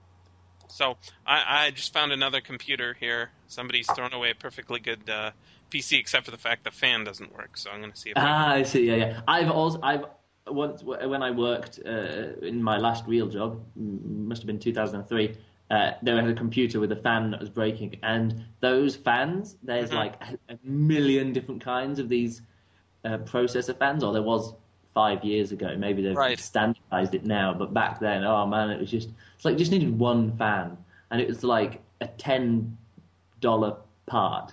So I, I just found another computer here. Somebody's thrown away a perfectly good uh, P C, except for the fact the fan doesn't work. So I'm going to see if. Ah, I see. Yeah, yeah. I've also I've once when I worked uh, in my last real job, m- must have been two thousand three. Uh, there was a computer with a fan that was breaking, and those fans, there's Mhm. like a, a million different kinds of these uh, processor fans, or there was five years ago. Maybe they've Right. standardized it now, but back then, oh man, it was just it's like just needed one fan, and it was like a ten dollar part.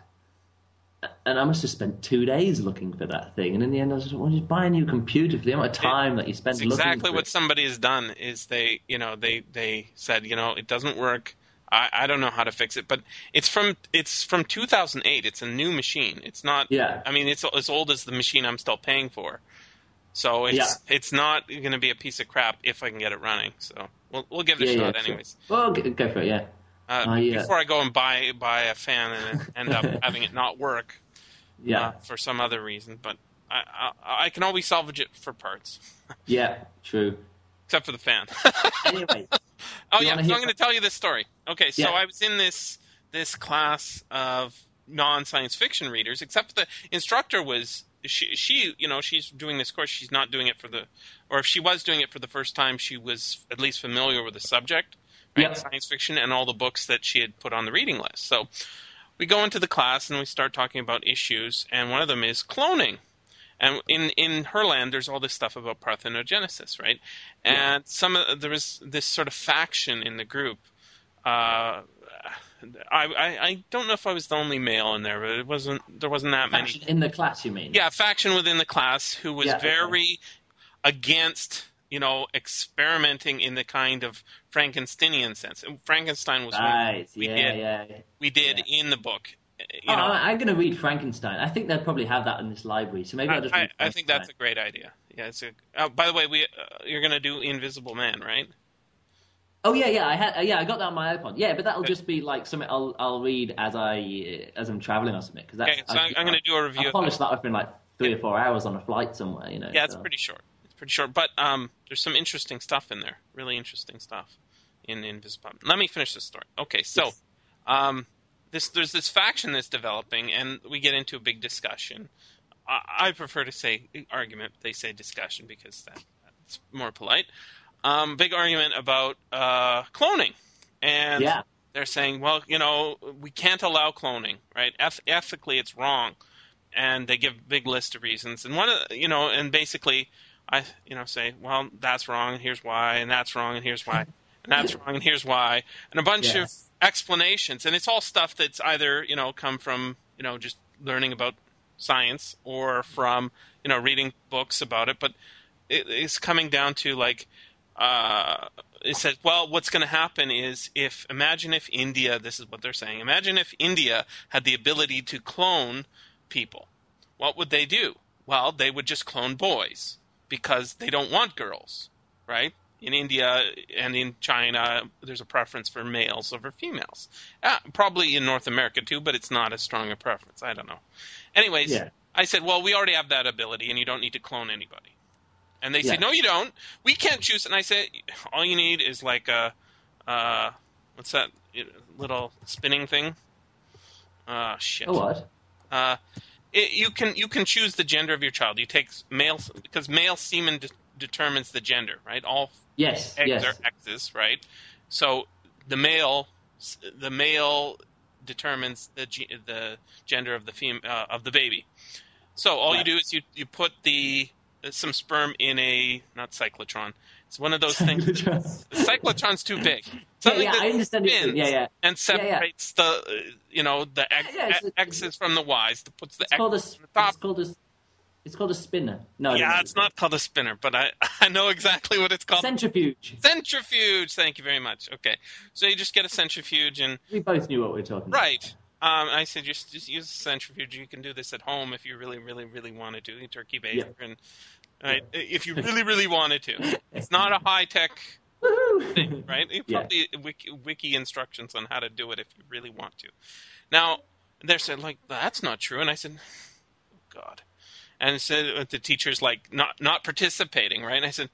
And I must have spent two days looking for that thing. And in the end, I was just, well, just buy a new computer for the amount of time that you spend It's looking exactly for what it. somebody has done. Is they, you know, they they said, you know, it doesn't work. I, I don't know how to fix it, but it's from it's from two thousand eight. It's a new machine. It's not. Yeah. I mean, it's as old as the machine I'm still paying for. So it's Yeah. it's not going to be a piece of crap if I can get it running. So we'll we'll give it Yeah, a yeah, shot sure. anyways. Well, go, go for it, yeah. Uh, Oh, yeah. Before I go and buy buy a fan and end up having it not work Yeah. uh, for some other reason, but I, I I can always salvage it for parts, Yeah, true. except for the fan. Anyway. Oh You yeah, wanna so hear- I'm going to tell you this story. Okay, so Yeah. I was in this this class of non-science fiction readers, except the instructor was she she you know she's doing this course. She's not doing it for the, or if she was doing it for the first time, she was at least familiar with the subject, right? Yep. Science fiction and all the books that she had put on the reading list. So we go into the class and we start talking about issues, and one of them is cloning. And in, in her land, there's all this stuff about parthenogenesis, right? And some of, there was this sort of faction in the group. Uh, I, I I don't know if I was the only male in there, but it wasn't. There wasn't that many. Faction in the class, you mean? Yeah, a faction within the class who was Yeah, okay. very against, you know, experimenting in the kind of Frankensteinian sense. And Frankenstein was one Right, we yeah, did yeah. we did Yeah. in the book. You Oh, know, I- I'm going to read Frankenstein. I think they'll probably have that in this library, so maybe I'll just I, read I think that's a Frankenstein. great idea. Yeah, it's a. Oh, by the way, we uh, you're going to do Invisible Man, right? Oh yeah, yeah, I had, uh, yeah, I got that on my iPod. Yeah, but that'll Okay. just be like something I'll I'll read as I uh, as I'm traveling or something. Because that's Okay, so I, I'm, I'm going to do a review. I of polished that up in like three or four hours on a flight somewhere. You know. Yeah, it's so. pretty short. It's pretty short, but um, there's some interesting stuff in there. Really interesting stuff in Invisible. Let me finish this story. Okay, so Yes. um, this there's this faction that's developing, and we get into a big discussion. I, I prefer to say argument. They say discussion because that, that's more polite. Um, big argument about uh, cloning, and Yeah. they're saying, well, you know, we can't allow cloning, right? Eth- ethically, it's wrong, and they give a big list of reasons. And one of the, you know, and basically, I you know say, well, that's wrong, and here's why, and that's wrong, and here's why, and that's wrong, and here's why, and a bunch Yeah. of explanations, and it's all stuff that's either you know come from you know just learning about science or from you know reading books about it, but it, it's coming down to like. Uh, it says, well, what's going to happen is if, imagine if India, this is what they're saying, imagine if India had the ability to clone people. What would they do? Well, they would just clone boys because they don't want girls, right? In India and in China, there's a preference for males over females. Uh, probably in North America too, but it's not as strong a preference. I don't know. Anyways, Yeah. I said, well, we already have that ability and you don't need to clone anybody. And they Yeah. say, no, you don't. We can't choose. And I say, all you need is like a, uh, what's that little spinning thing? Ah, uh, shit. Oh what? Uh, it, you can you can choose the gender of your child. You take male because male semen de- determines the gender, right? All Yes. eggs Yes. are X's, right? So the male the male determines the ge- the gender of the fem- uh, of the baby. So all Right. you do is you you put the some sperm in a not cyclotron. It's one of those things. The cyclotron's too big. Something yeah, that I understand. spins It. Yeah, yeah. and separates the uh, you know the X, Yeah, it's- X's from the Y's. That puts the It's called a. X on the top. It's called a. It's called a spinner. No. I don't Yeah, know. it's not called a spinner, but I I know exactly what it's called. Centrifuge. Centrifuge. Thank you very much. Okay, so you just get a centrifuge and We both knew what we were talking about. right. Um, I said just just use a centrifuge. You can do this at home if you really, really, really wanted to. Turkey baster, Yeah. and right, if you really, really wanted to. It's not a high tech thing, right? You Yeah. probably wiki, wiki instructions on how to do it if you really want to. Now they said like that's not true, and I said, oh, God, and said the teacher's like not not participating, right? And I said,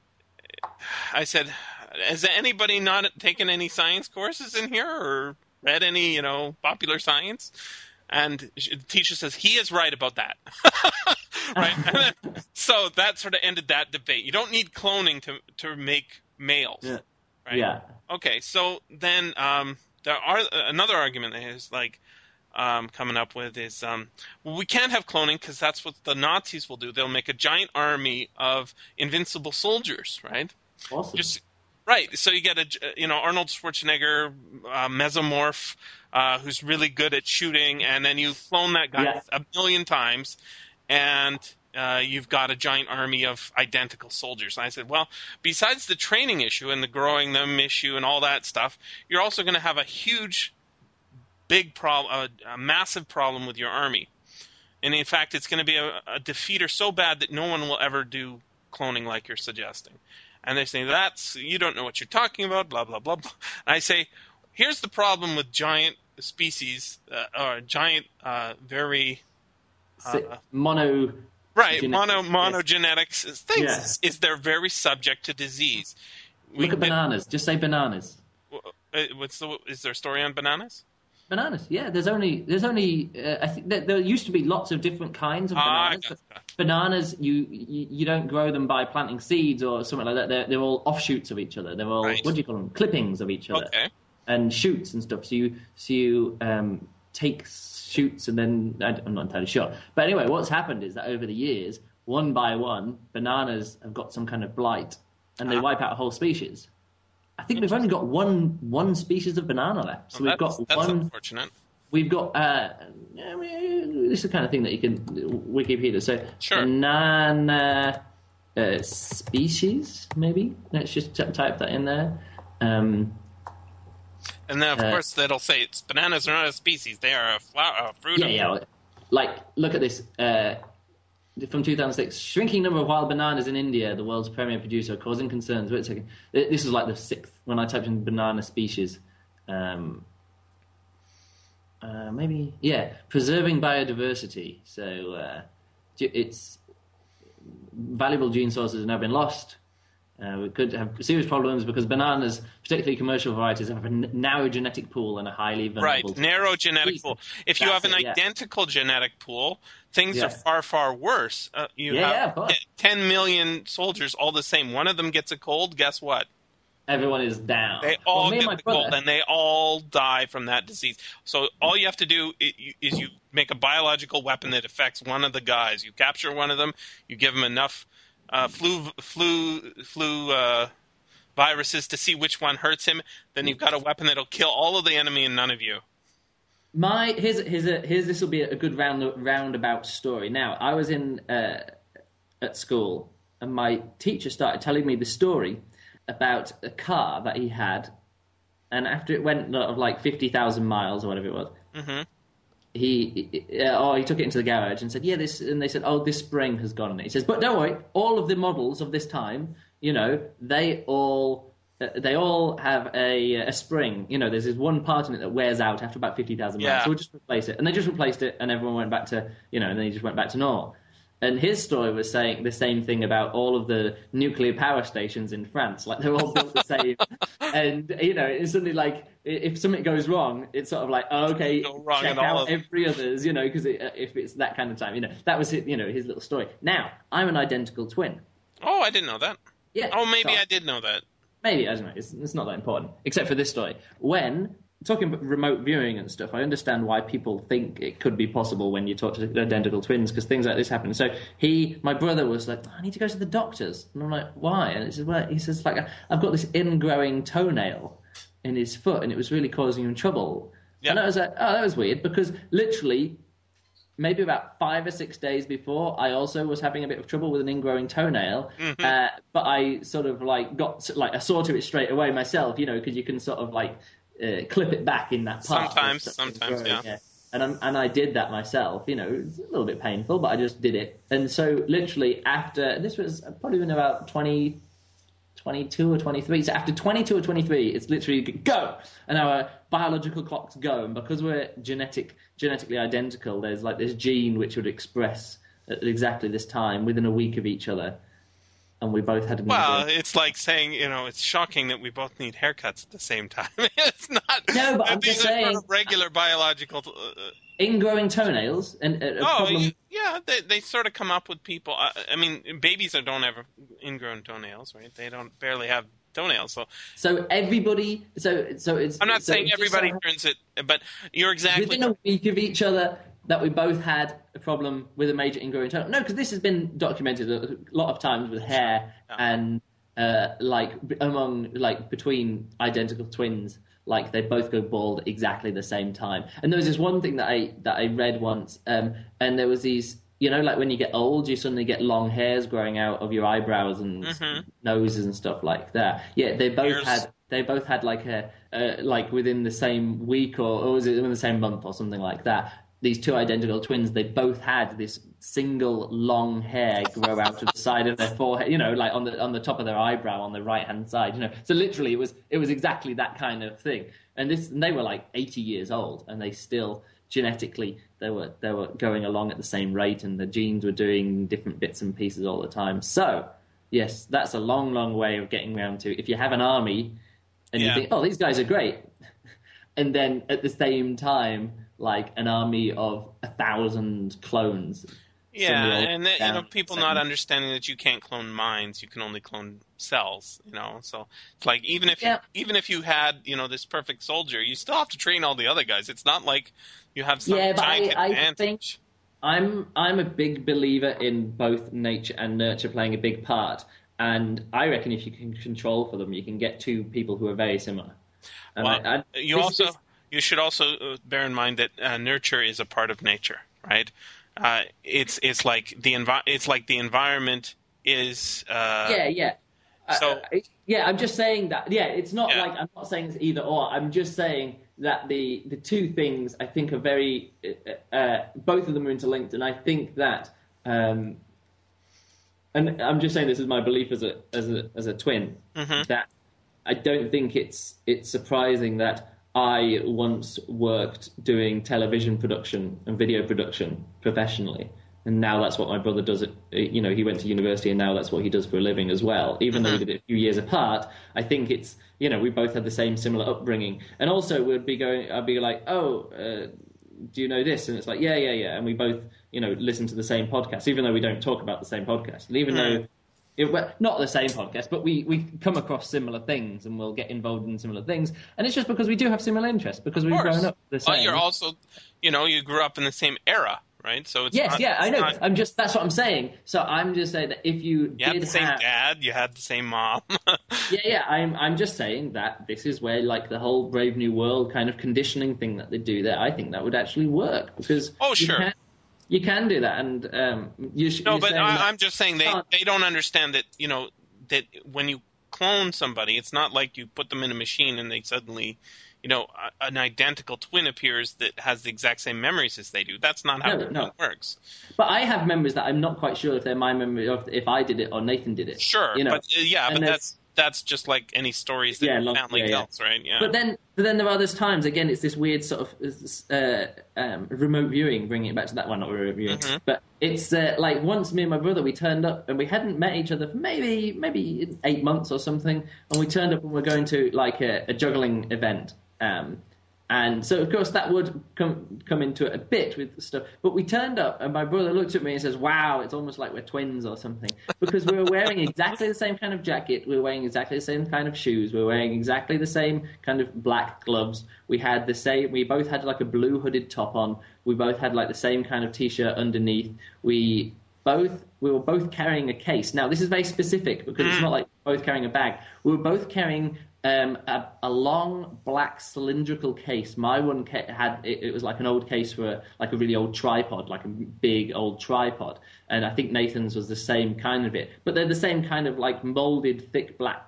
I said, has anybody not taken any science courses in here or read any, you know, popular science? And the teacher says he is right about that. Right? And then, so that sort of ended that debate. You don't need cloning to to make males. Yeah. Right? Yeah. Okay. So then um, there are another argument that is like um, coming up with is um, well, we can't have cloning because that's what the Nazis will do. They'll make a giant army of invincible soldiers, right? Awesome. Just right. So you get a you know Arnold Schwarzenegger uh, mesomorph uh, who's really good at shooting, and then you clone that guy Yeah. a million times, and uh, you've got a giant army of identical soldiers. And I said, well, besides the training issue and the growing them issue and all that stuff, you're also going to have a huge, big problem, a, a massive problem with your army. And in fact, it's going to be a, a defeater so bad that no one will ever do cloning like you're suggesting. And they say, that's, you don't know what you're talking about, blah, blah, blah. And I say, here's the problem with giant species, uh, or giant, uh, very... Si- Uh, mono. right, genetic- mono monogenetics is things Yeah. is, is they're very subject to disease. We Look at did- bananas. Just say bananas. uh, What's the, is there a story on bananas? Bananas. Yeah. There's only. There's only. Uh, I think there, there used to be lots of different kinds of Ah, bananas. gotcha. but bananas, you, you you don't grow them by planting seeds or something like that. They're they're all offshoots of each other. They're all Right. what do you call them? Clippings of each other. Okay. And shoots and stuff. So you so you um, take shoots and then I, I'm not entirely sure. But anyway, what's happened is that over the years, one by one, bananas have got some kind of blight, and they Ah. wipe out a whole species. I think we've only got one one species of banana left. So Well, we've that's, got that's one. unfortunate. We've got. Uh, I mean, this is the kind of thing that you can Wikipedia. So Sure. banana uh, species, maybe. Let's just t- type that in there. Um, And then, of Uh, course, that'll say it's bananas are not a species; they are a flower, a fruit. Yeah, of- yeah. Like, look at this. Uh, from two thousand six, shrinking number of wild bananas in India, the world's premier producer, causing concerns. Wait a second. This is like the sixth when I typed in banana species. Um, uh, maybe, yeah, preserving biodiversity. So uh, it's valuable gene sources have now been lost. Uh, we could have serious problems because bananas, particularly commercial varieties, have a n- narrow genetic pool and a highly Right, vulnerable. narrow genetic species. pool. If you That's have an it, yeah. identical genetic pool, things Yeah. are far, far worse. Uh, you Yeah, yeah, of have course. t- ten million soldiers all the same. One of them gets a cold, guess what? Everyone is down. They all well, me get and my the brother, cold, and they all die from that disease. So all you have to do is you, is you make a biological weapon that affects one of the guys. You capture one of them, you give them enough uh, flu, flu, flu uh, viruses to see which one hurts him. Then you've got a weapon that'll kill all of the enemy and none of you. My here's here's a, here's this will be a good round roundabout story. Now I was in uh, at school, and my teacher started telling me the story about a car that he had, and after it went of like fifty thousand miles or whatever it was, Mm-hmm. he uh, oh he took it into the garage and said, yeah, this, and they said, oh, this spring has gone on it. He says, but don't worry, all of the models of this time, you know, they all uh, they all have a a spring. You know, there's this one part in it that wears out after about fifty thousand miles, Yeah. so we'll just replace it. And they just replaced it, and everyone went back to, you know, and then he just went back to normal. And his story was saying the same thing about all of the nuclear power stations in France. Like, they're all built the same. And, you know, it's suddenly like, if something goes wrong, it's sort of like, oh, okay, Go wrong check in all out of them. every others, you know, because it, if it's that kind of time, you know. That was, it, you know, his little story. Now, I'm an identical twin. Oh, I didn't know that. Yeah. Oh, maybe so- I did know that. Maybe, I don't know. It's, it's not that important. Except for this story. When, talking about remote viewing and stuff, I understand why people think it could be possible when you talk to identical twins, because things like this happen. So he, my brother was like, oh, I need to go to the doctors. And I'm like, why? And he says, well, he says, like, I've got this ingrowing toenail in his foot, and it was really causing him trouble. Yeah. And I was like, oh, that was weird, because literally maybe about five or six days before, I also was having a bit of trouble with an ingrowing toenail. Mm-hmm. Uh, but I sort of like got like I saw to it straight away myself, you know, because you can sort of like uh, clip it back in that part. Sometimes, sometimes, yeah. yeah. And I'm, and I did that myself. You know, it's a little bit painful, but I just did it. And so literally after this was probably been about twenty, twenty-two or twenty-three. So after twenty-two or twenty-three, it's literally go, and our biological clocks go. And because we're genetic, genetically identical, there's like this gene which would express at exactly this time within a week of each other. And we both had. Well, it's like saying, you know, it's shocking that we both need haircuts at the same time. It's not. No, but I'm these just are saying. Sort of regular biological. Uh, ingrowing toenails and a oh, problem. Yeah, they they sort of come up with people. I, I mean, babies don't have ingrown toenails, right? They don't barely have toenails. So. So everybody. So so it's. I'm not so saying everybody so, turns it, but you're exactly. Within a week of each other. That we both had a problem with a major ingrowing toenail. No, because this has been documented a lot of times with hair yeah. and uh, like among like between identical twins, like they both go bald exactly the same time. And there was this one thing that I that I read once, um, and there was these, you know, like when you get old, you suddenly get long hairs growing out of your eyebrows and mm-hmm. noses and stuff like that. Yeah, they both Ears. had. They both had like a uh, like within the same week or, or was it within the same month or something like that. These two identical twins, they both had this single long hair grow out of the side of their forehead, you know, like on the on the top of their eyebrow on the right hand side, you know. So literally, it was it was exactly that kind of thing. And this, and they were like eighty years old, and they still genetically they were they were going along at the same rate, and the genes were doing different bits and pieces all the time. So yes, that's a long, long way of getting around to if you have an army, and yeah. you think, oh, these guys are great, and then at the same time. Like an army of a thousand clones. Yeah, and that, you know, people same. not understanding that you can't clone minds, you can only clone cells. You know, so it's like even if yeah. you, even if you had, you know, this perfect soldier, you still have to train all the other guys. It's not like you have some yeah, but giant I, advantage. I think I'm I'm a big believer in both nature and nurture playing a big part, and I reckon if you can control for them, you can get two people who are very similar. And well, I, I, you this, also. This, You should also bear in mind that uh, nurture is a part of nature, right? Uh, it's it's like the envi- it's like the environment is. Uh, yeah, yeah. So uh, yeah, I'm just saying that. Yeah, it's not yeah. like I'm not saying it's either or. I'm just saying that the the two things I think are very. Uh, uh, both of them are interlinked, and I think that. Um, and I'm just saying this is my belief as a as a as a twin mm-hmm. that I don't think it's it's surprising that. I once worked doing television production and video production professionally, and now that's what my brother does. At, you know, he went to university, and now that's what he does for a living as well. Even mm-hmm. though we did it a few years apart, I think it's, you know, we both had the same similar upbringing, and also we'd be going, I'd be like, oh, uh, do you know this? And it's like, yeah, yeah, yeah, and we both, you know, listen to the same podcast, even though we don't talk about the same podcast, and even mm-hmm. though. It, well, not the same podcast, but we, we come across similar things and we'll get involved in similar things. And it's just because we do have similar interests, because we've grown up the same. Well, you're also, you know, you grew up in the same era, right? So it's Yes, not, yeah, I know. Not... I'm just, that's what I'm saying. So I'm just saying that if you, you did had the same have... dad, you had the same mom. yeah, yeah, I'm, I'm just saying that this is where, like, the whole Brave New World kind of conditioning thing that they do there, I think that would actually work. Because oh, sure. Can, you can do that. And um, you sh- No, but I, that... I'm just saying they, they don't understand that, you know, that when you clone somebody, it's not like you put them in a machine and they suddenly, you know, an identical twin appears that has the exact same memories as they do. That's not how no, it no. works. But I have memories that I'm not quite sure if they're my memory or if I did it or Nathan did it. Sure, you know? but uh, yeah, and but that's that's just like any stories that yeah, your long, family yeah, tells, yeah. right? Yeah. But then, but then there are those times. Again, it's this weird sort of uh, um, remote viewing. Bringing it back to that one, not remote viewing, mm-hmm. but it's uh, like once me and my brother we turned up and we hadn't met each other for maybe maybe eight months or something, and we turned up and we're going to like a, a juggling event. Um, And so, of course, that would come come into it a bit with stuff. But we turned up, and my brother looked at me and says, wow, it's almost like we're twins or something. Because we were wearing exactly the same kind of jacket. We were wearing exactly the same kind of shoes. We were wearing exactly the same kind of black gloves. We had the same. We both had like a blue hooded top on. We both had like the same kind of T-shirt underneath. We both we were both carrying a case. Now, this is very specific because it's not like both carrying a bag. We were both carrying... Um, a, a long black cylindrical case. My one ca- had it, it was like an old case for a, like a really old tripod, like a big old tripod. And I think Nathan's was the same kind of it, but they're the same kind of like molded thick black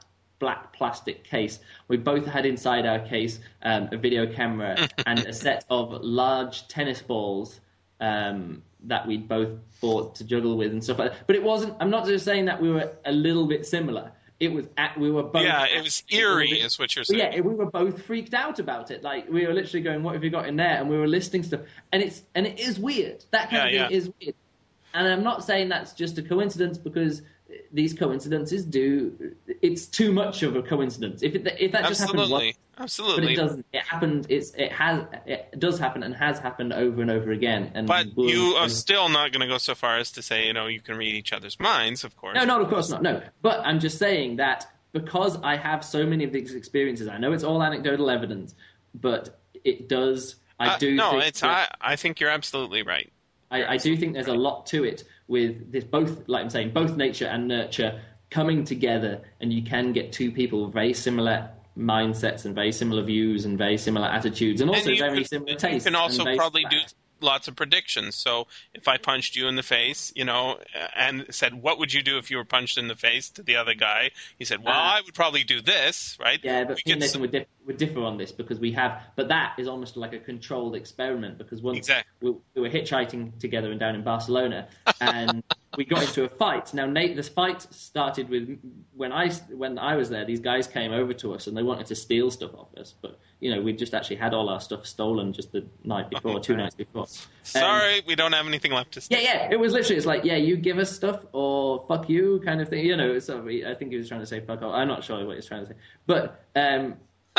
black plastic case. We both had inside our case um, a video camera and a set of large tennis balls um, that we'd both bought to juggle with and stuff like that. But it wasn't. I'm not just saying that we were a little bit similar. It was at, we were both. Yeah, it was eerie, is what you're saying. Yeah, we were both freaked out about it. Like we were literally going, "What have you got in there?" And we were listing stuff, and it's and it is weird. That kind yeah, of thing yeah. is weird. And I'm not saying that's just a coincidence, because these coincidences do. It's too much of a coincidence. If it, if that just happened once, absolutely, but it doesn't. It happened. It's it has. It does happen and has happened over and over again. And but we'll, you are and, still not going to go so far as to say, you know, you can read each other's minds, of course. No, no, of course not. No, but I'm just saying that because I have so many of these experiences, I know it's all anecdotal evidence, but it does. I do. Uh, no, think it's. that, I, I think you're absolutely right. I, I do think there's a lot to it with this, both, like I'm saying, both nature and nurture coming together, and you can get two people with very similar mindsets and very similar views and very similar attitudes, and also and very can, similar tastes. You can also probably similar. do lots of predictions. So if I punched you in the face, you know, and said, "What would you do if you were punched in the face?" to the other guy, he said, "Well, uh, I would probably do this," right? Yeah, but we me and Nathan some... would, diff- would differ on this because we have, but that is almost like a controlled experiment, because once exactly. we, we were hitchhiking together and down in Barcelona, and we got into a fight. Now, Nate, this fight started with when I when I was there. These guys came over to us and they wanted to steal stuff off us, but you know, we just actually had all our stuff stolen just the night before, okay. two nights before. Sorry, um, we don't have anything left to steal. Yeah, yeah. It was literally, it's like, yeah, you give us stuff or fuck you kind of thing. You know, so I think he was trying to say fuck off. I'm not sure what he was trying to say. But um,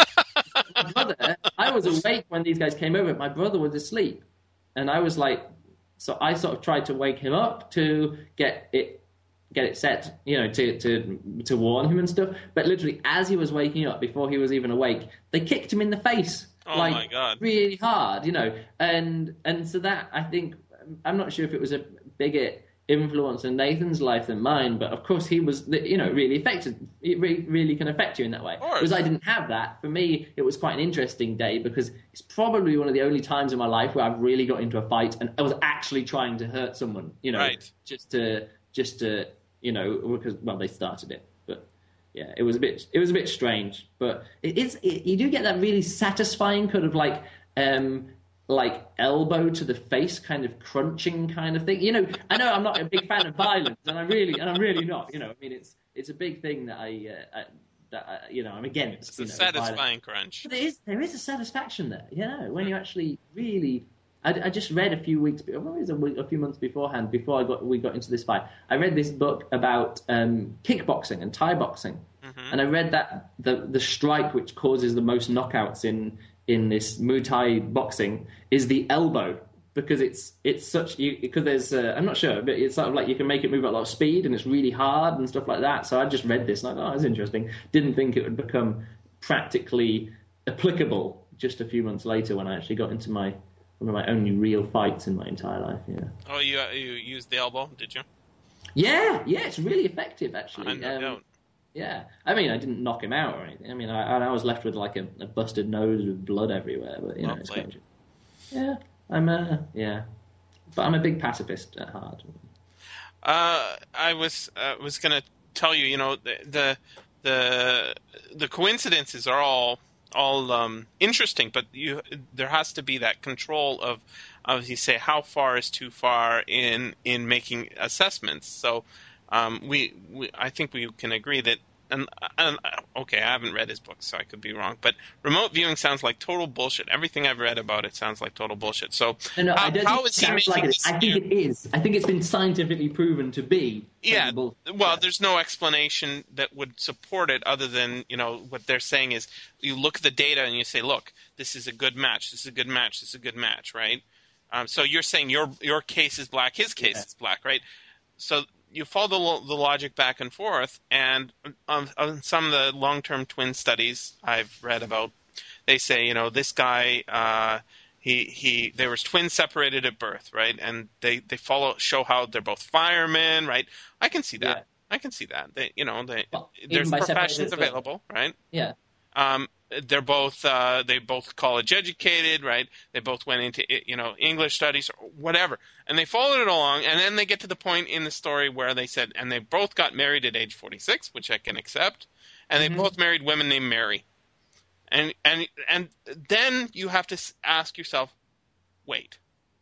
my brother, I was awake when these guys came over. My brother was asleep. And I was like, so I sort of tried to wake him up to get it get it set, you know, to, to to warn him and stuff. But literally, as he was waking up, before he was even awake, they kicked him in the face. Oh like, my God. Really hard, you know. And and so that, I think, I'm not sure if it was a bigger influence in Nathan's life than mine, but of course he was, you know, really affected. It really, really can affect you in that way. Because I didn't have that. For me, it was quite an interesting day, because it's probably one of the only times in my life where I've really got into a fight and I was actually trying to hurt someone, you know, right. just to, just to, you know, because, well, they started it. But yeah, it was a bit, it was a bit strange, but it is, it, you do get that really satisfying kind of like, um, like elbow to the face kind of crunching kind of thing. You know, I know I'm not a big fan of violence, and I really, and I'm really not. You know, I mean, it's it's a big thing that I, uh, I that I, you know, I'm against. It's a you know, satisfying violence. crunch. But there is there is a satisfaction there. You know, when you actually really. I, I just read a few weeks, well, it was a, week, a few months beforehand, before I got we got into this fight. I read this book about um, kickboxing and Thai boxing, mm-hmm. and I read that the the strike which causes the most knockouts in. in this Muay Thai boxing is the elbow, because it's it's such you because there's uh, I'm not sure, but it's sort of like you can make it move at a lot of speed and it's really hard and stuff like that. So I just read this and I thought, oh, that's interesting. Didn't think it would become practically applicable just a few months later when I actually got into my one of my only real fights in my entire life. Yeah. Oh, you uh, you used the elbow, did you? Yeah, yeah, it's really effective actually. I no um, doubt. Yeah, I mean, I didn't knock him out or anything. I mean, I, I was left with like a, a busted nose with blood everywhere. But you know, it's quite, yeah, I'm a yeah, but I'm a big pacifist at heart. Uh, I was uh, was going to tell you, you know, the the the, the coincidences are all all um, interesting, but you there has to be that control of, of you say, how far is too far in in making assessments. So. Um, we, we, I think we can agree that, and, and okay, I haven't read his book, so I could be wrong, but remote viewing sounds like total bullshit. Everything I've read about it sounds like total bullshit. So no, no, how, I don't how think is it he making like it. this I think it is. I think it's been scientifically proven to be. Yeah, well, yeah. There's no explanation that would support it other than, you know, what they're saying is you look at the data and you say, look, this is a good match, this is a good match, this is a good match, right? Um, so you're saying your your case is black, his case yeah. is black, right? So you follow the, the logic back and forth, and on, on some of the long-term twin studies I've read about, they say, you know, this guy, uh, he he, there was twins separated at birth, right? And they, they follow show how they're both firemen, right? I can see that. Yeah. I can see that. They, you know, they, well, there's professions available, right? Yeah. Um, they're both uh, they both college educated, right? They both went into you know English studies or whatever, and they followed it along. And then they get to the point in the story where they said, and they both got married at age forty-six, which I can accept. and they Mhm. both married women named Mary. And and and then you have to ask yourself, wait,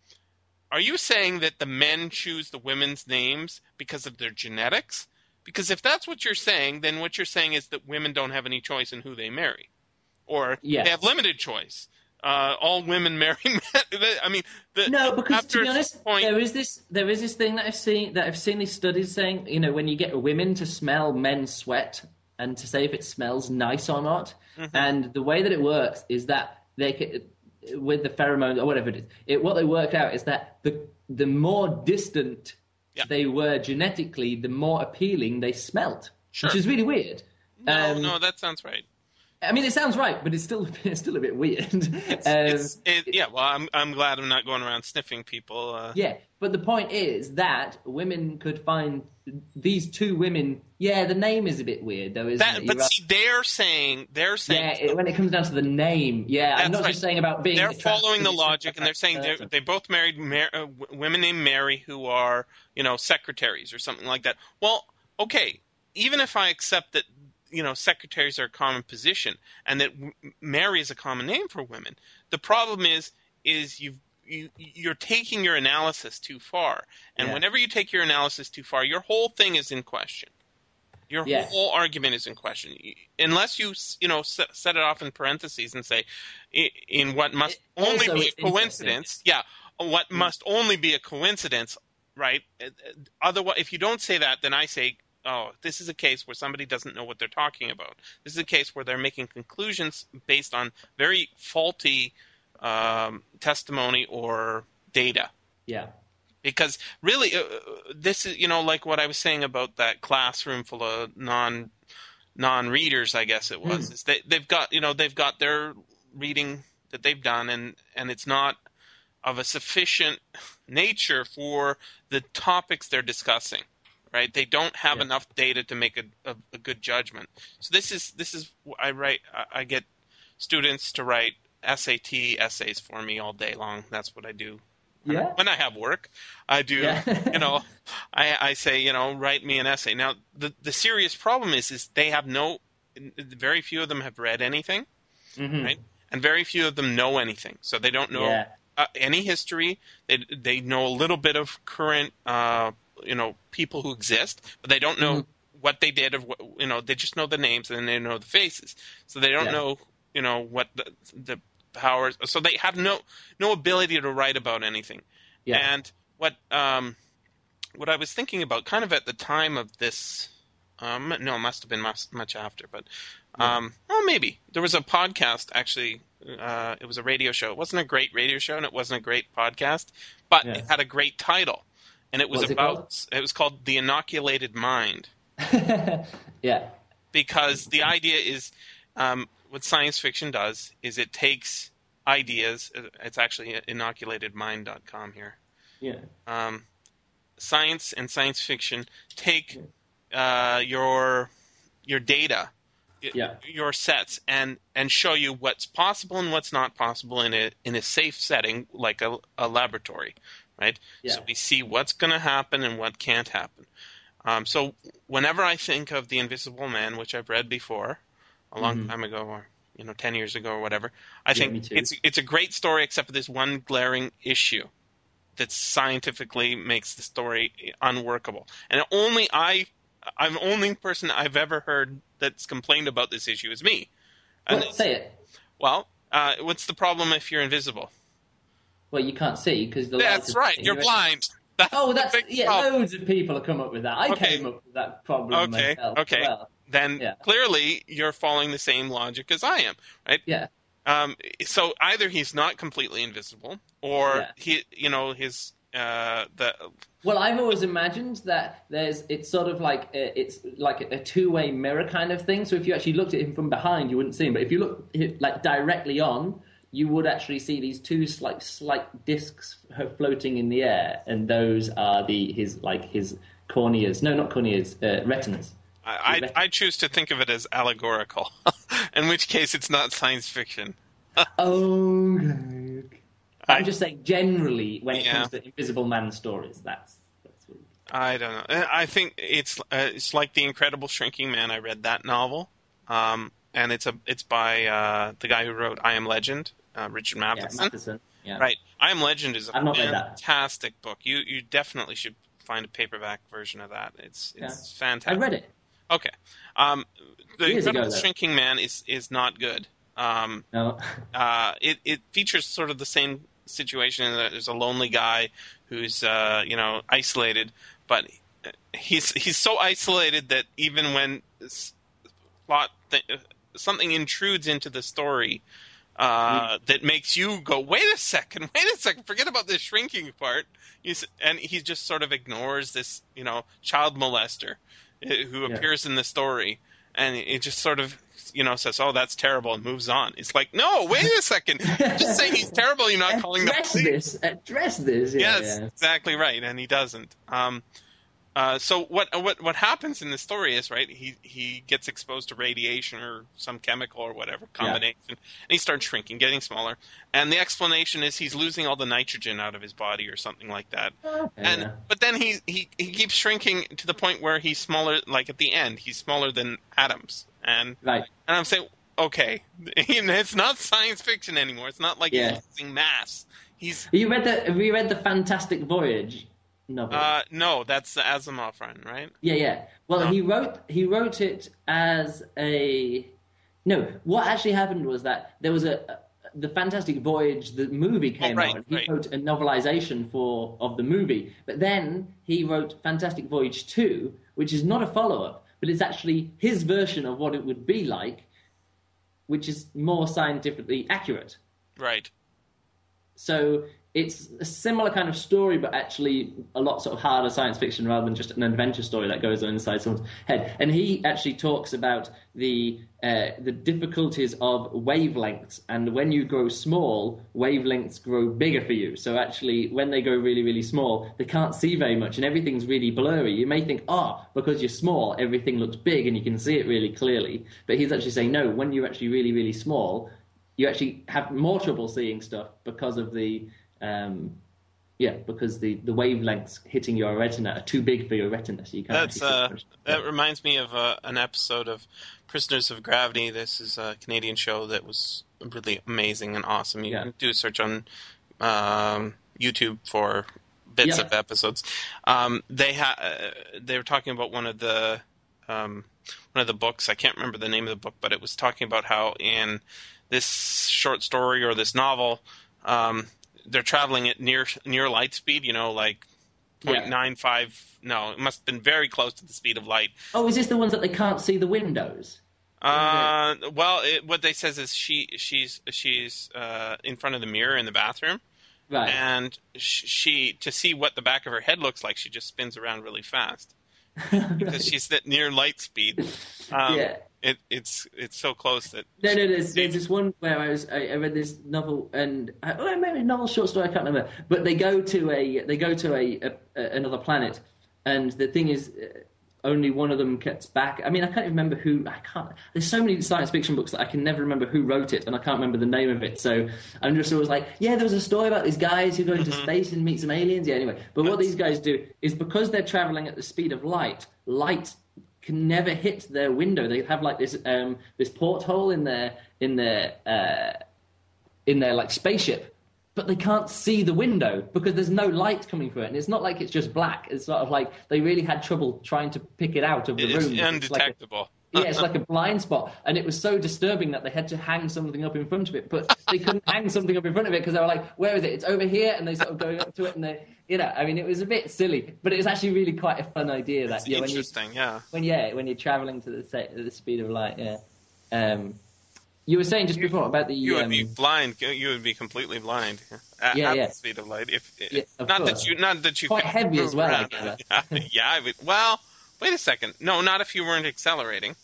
are you saying that the men choose the women's names because of their genetics? Because if that's what you're saying, then what you're saying is that women don't have any choice in who they marry, or Yes. they have limited choice. Uh, all women marry men. I mean, the, No, because after to be a honest, point, there is this there is this thing that I've seen that I've seen these studies saying, you know, when you get women to smell men's sweat and to say if it smells nice or not, mm-hmm. and the way that it works is that they can, with the pheromones or whatever it is, it, what they worked out is that the the more distant yeah. they were genetically, the more appealing they smelt, Sure. which is really weird. No, um, no, that sounds right. I mean, it sounds right, but it's still it's still a bit weird. It's, um, it's, it, yeah, well, I'm I'm glad I'm not going around sniffing people. Uh, Yeah, but the point is that women could find these two women. Yeah, the name is a bit weird, though, isn't that, it? but You're see, they're saying they're saying right. Yeah, it, when it comes down to the name, yeah, I'm That's not right. just saying about being. They're attracted following the to logic, and they're saying that they person. they both married Mar- uh, w- women named Mary who are, you know, secretaries or something like that. Well, okay, even if I accept that, you know, secretaries are a common position and that w- Mary is a common name for women, the problem is is you've you, you're taking your analysis too far, and Yeah. whenever you take your analysis too far, your whole thing is in question. Your Yeah. whole argument is in question, unless you you know set, set it off in parentheses and say, in, in what must It- only also be it's a coincidence. Yeah, what Mm. must only be a coincidence, right? Otherwise, if you don't say that, then I say, oh, this is a case where somebody doesn't know what they're talking about. This is a case where they're making conclusions based on very faulty um, testimony or data. Yeah. Because really, uh, this is, you know, like what I was saying about that classroom full of non non-readers, I guess it was. Mm. Is they, they've got, you know, they've got their reading that they've done, and, and it's not of a sufficient nature for the topics they're discussing, right? They don't have Yeah. enough data to make a, a, a good judgment. So this is this is I write. I, I get students to write S A T essays for me all day long. That's what I do. Yeah. When I have work, I do, Yeah. you know, I, I say, you know, write me an essay. Now, the, the serious problem is, is they have no, very few of them have read anything, Mm-hmm. right? And very few of them know anything. So they don't know Yeah. uh, any history. They, they know a little bit of current, uh, you know, people who exist, but they don't know Mm-hmm. what they did, of what, you know, they just know the names and they know the faces. So they don't Yeah. know, you know, what the, the powers, so they have no no ability to write about anything. Yeah. And what um what I was thinking about, kind of at the time of this, um no, it must have been much, much after, but um well, maybe there was a podcast actually. Uh, it was a radio show. It wasn't a great radio show, and it wasn't a great podcast, but Yeah. it had a great title, and it was What's it about called? it was called The Inoculated Mind, Yeah. because the idea is, um, what science fiction does is it takes ideas. It's actually inoculated mind dot com here. Yeah. Um, science and science fiction take uh, your your data, Yeah. your sets, and and show you what's possible and what's not possible in a in a safe setting like a, a laboratory, right? Yeah. So we see what's going to happen and what can't happen. Um, so whenever I think of The Invisible Man, which I've read before, a long Mhm. time ago, or you know, ten years ago or whatever, I Yeah, think me too. it's it's a great story, except for this one glaring issue that scientifically makes the story unworkable. And only I, I'm the only person I've ever heard that's complained about this issue is me. And Well, say it. well, uh, what's the problem if you're invisible? Well, you can't see because the light That's is right, hitting you're you. blind. That's Oh, the that's big yeah. problem. Loads of people have come up with that. I Okay. came up with that problem Okay, myself. okay. as Well, Then Yeah. clearly you're following the same logic as I am, right? yeah. Um, so either he's not completely invisible, or Yeah. he, you know, his uh, the Well, I've always imagined that there's it's sort of like a, it's like a two-way mirror kind of thing. So if you actually looked at him from behind, you wouldn't see him. But if you look like directly on, you would actually see these two slight slight discs floating in the air, and those are the his like his corneas. No, not corneas, uh, retinas. I, I I choose to think of it as allegorical, in which case it's not science fiction. Okay. I- I'm just saying generally when it Yeah. comes to Invisible Man stories, that's that's what I don't know. I think it's uh, it's like The Incredible Shrinking Man. I read that novel, um, and it's a it's by uh, the guy who wrote I Am Legend, uh, Richard Matheson. Yeah, Matheson. Yeah. Right. I Am Legend is a I've not read that. fantastic book. You you definitely should find a paperback version of that. It's it's Yeah. fantastic. I read it. Okay. Um, the Years Incredible ago, though. Shrinking Man is is not good. Um, No. uh, it it features sort of the same situation in that there's a lonely guy who's uh, you know isolated, but he's he's so isolated that even when s- plot th- something intrudes into the story uh, that makes you go, wait a second, wait a second, forget about this shrinking part. He's, and he just sort of ignores this, you know, child molester uh, who Yeah. appears in the story, and it just sort of, you know, says, oh, that's terrible, and moves on. It's like, no, wait a second. You're just saying he's terrible, you're not calling the Address police. this. Address this. Yeah, Yes, yeah. exactly right, and he doesn't. Um, uh, so what what what happens in the story is, right, he he gets exposed to radiation or some chemical or whatever combination, and he starts shrinking, getting smaller. And the explanation is he's losing all the nitrogen out of his body or something like that. Okay, And yeah. but then he, he he keeps shrinking to the point where he's smaller, like at the end, he's smaller than atoms. And Right. and I'm saying, okay, it's not science fiction anymore. It's not like Yeah. he's losing mass. He's You read the? Have you read the Fantastic Voyage novel? uh no, that's the Asimov run, right? Yeah, yeah. Well, No. he wrote he wrote it as a no. What actually happened was that there was a the Fantastic Voyage, the movie came Oh, right, out. He right. wrote a novelization for of the movie, but then he wrote Fantastic Voyage two, which is not a follow up, but it's actually his version of what it would be like, which is more scientifically accurate. Right. So it's a similar kind of story, but actually a lot sort of harder science fiction rather than just an adventure story that goes on inside someone's head. And he actually talks about the uh, the difficulties of wavelengths, and when you grow small, wavelengths grow bigger for you. So actually, when they go really, really small, they can't see very much, and everything's really blurry. You may think, oh, because you're small, everything looks big and you can see it really clearly. But he's actually saying, no, when you're actually really, really small, you actually have more trouble seeing stuff because of the um, yeah, because the, the wavelengths hitting your retina are too big for your retina, so you can't. That's actually see uh, much. that reminds me of uh, an episode of Prisoners of Gravity. This is a Canadian show that was really amazing and awesome. You Yeah. can do a search on um, YouTube for bits Yeah. of episodes. Um, they ha- uh, they were talking about one of the um, one of the books. I can't remember the name of the book, but it was talking about how in this short story or this novel, um, they're traveling at near near light speed. You know, like Yeah. point nine five. No, it must have been very close to the speed of light. Oh, is this the ones that they can't see the windows? Uh, well, it, what they says is she she's she's uh, in front of the mirror in the bathroom, Right. and sh- she to see what the back of her head looks like, she just spins around really fast because she's at near light speed. Um, Yeah. it, it's it's so close that No, no, there's, there's this one where I was I, I read this novel and I, oh, maybe a novel short story, I can't remember. But they go to a they go to a, a, a another planet, and the thing is, uh, only one of them gets back. I mean, I can't even remember who. I can't. There's so many science fiction books that I can never remember who wrote it, and I can't remember the name of it. So I'm just always like, yeah, there was a story about these guys who go into Mm-hmm. space and meet some aliens. Yeah, anyway. But what these guys do is because they're traveling at the speed of light, light can never hit their window. They have like this um, this porthole in their in their uh, in their like spaceship, but they can't see the window because there's no light coming through it. And it's not like it's just black. It's sort of like they really had trouble trying to pick it out of the it's room. It's like a- undetectable. yeah, it's like a blind spot, and it was so disturbing that they had to hang something up in front of it, but they couldn't hang something up in front of it because they were like, "Where is it? It's over here," and they sort of going up to it, and they, you know, I mean, it was a bit silly, but it was actually really quite a fun idea that It's yeah, when you interesting, yeah. when yeah, when you're traveling to the sa- the speed of light, yeah. Um, you were saying just before about the You would um, be blind. You would be completely blind at, Yeah, at yeah. the speed of light. If Yeah, of not course. that you, not that you Quite could heavy move as well, I around. gather. yeah, yeah, I would, well, wait a second. No, not if you weren't accelerating.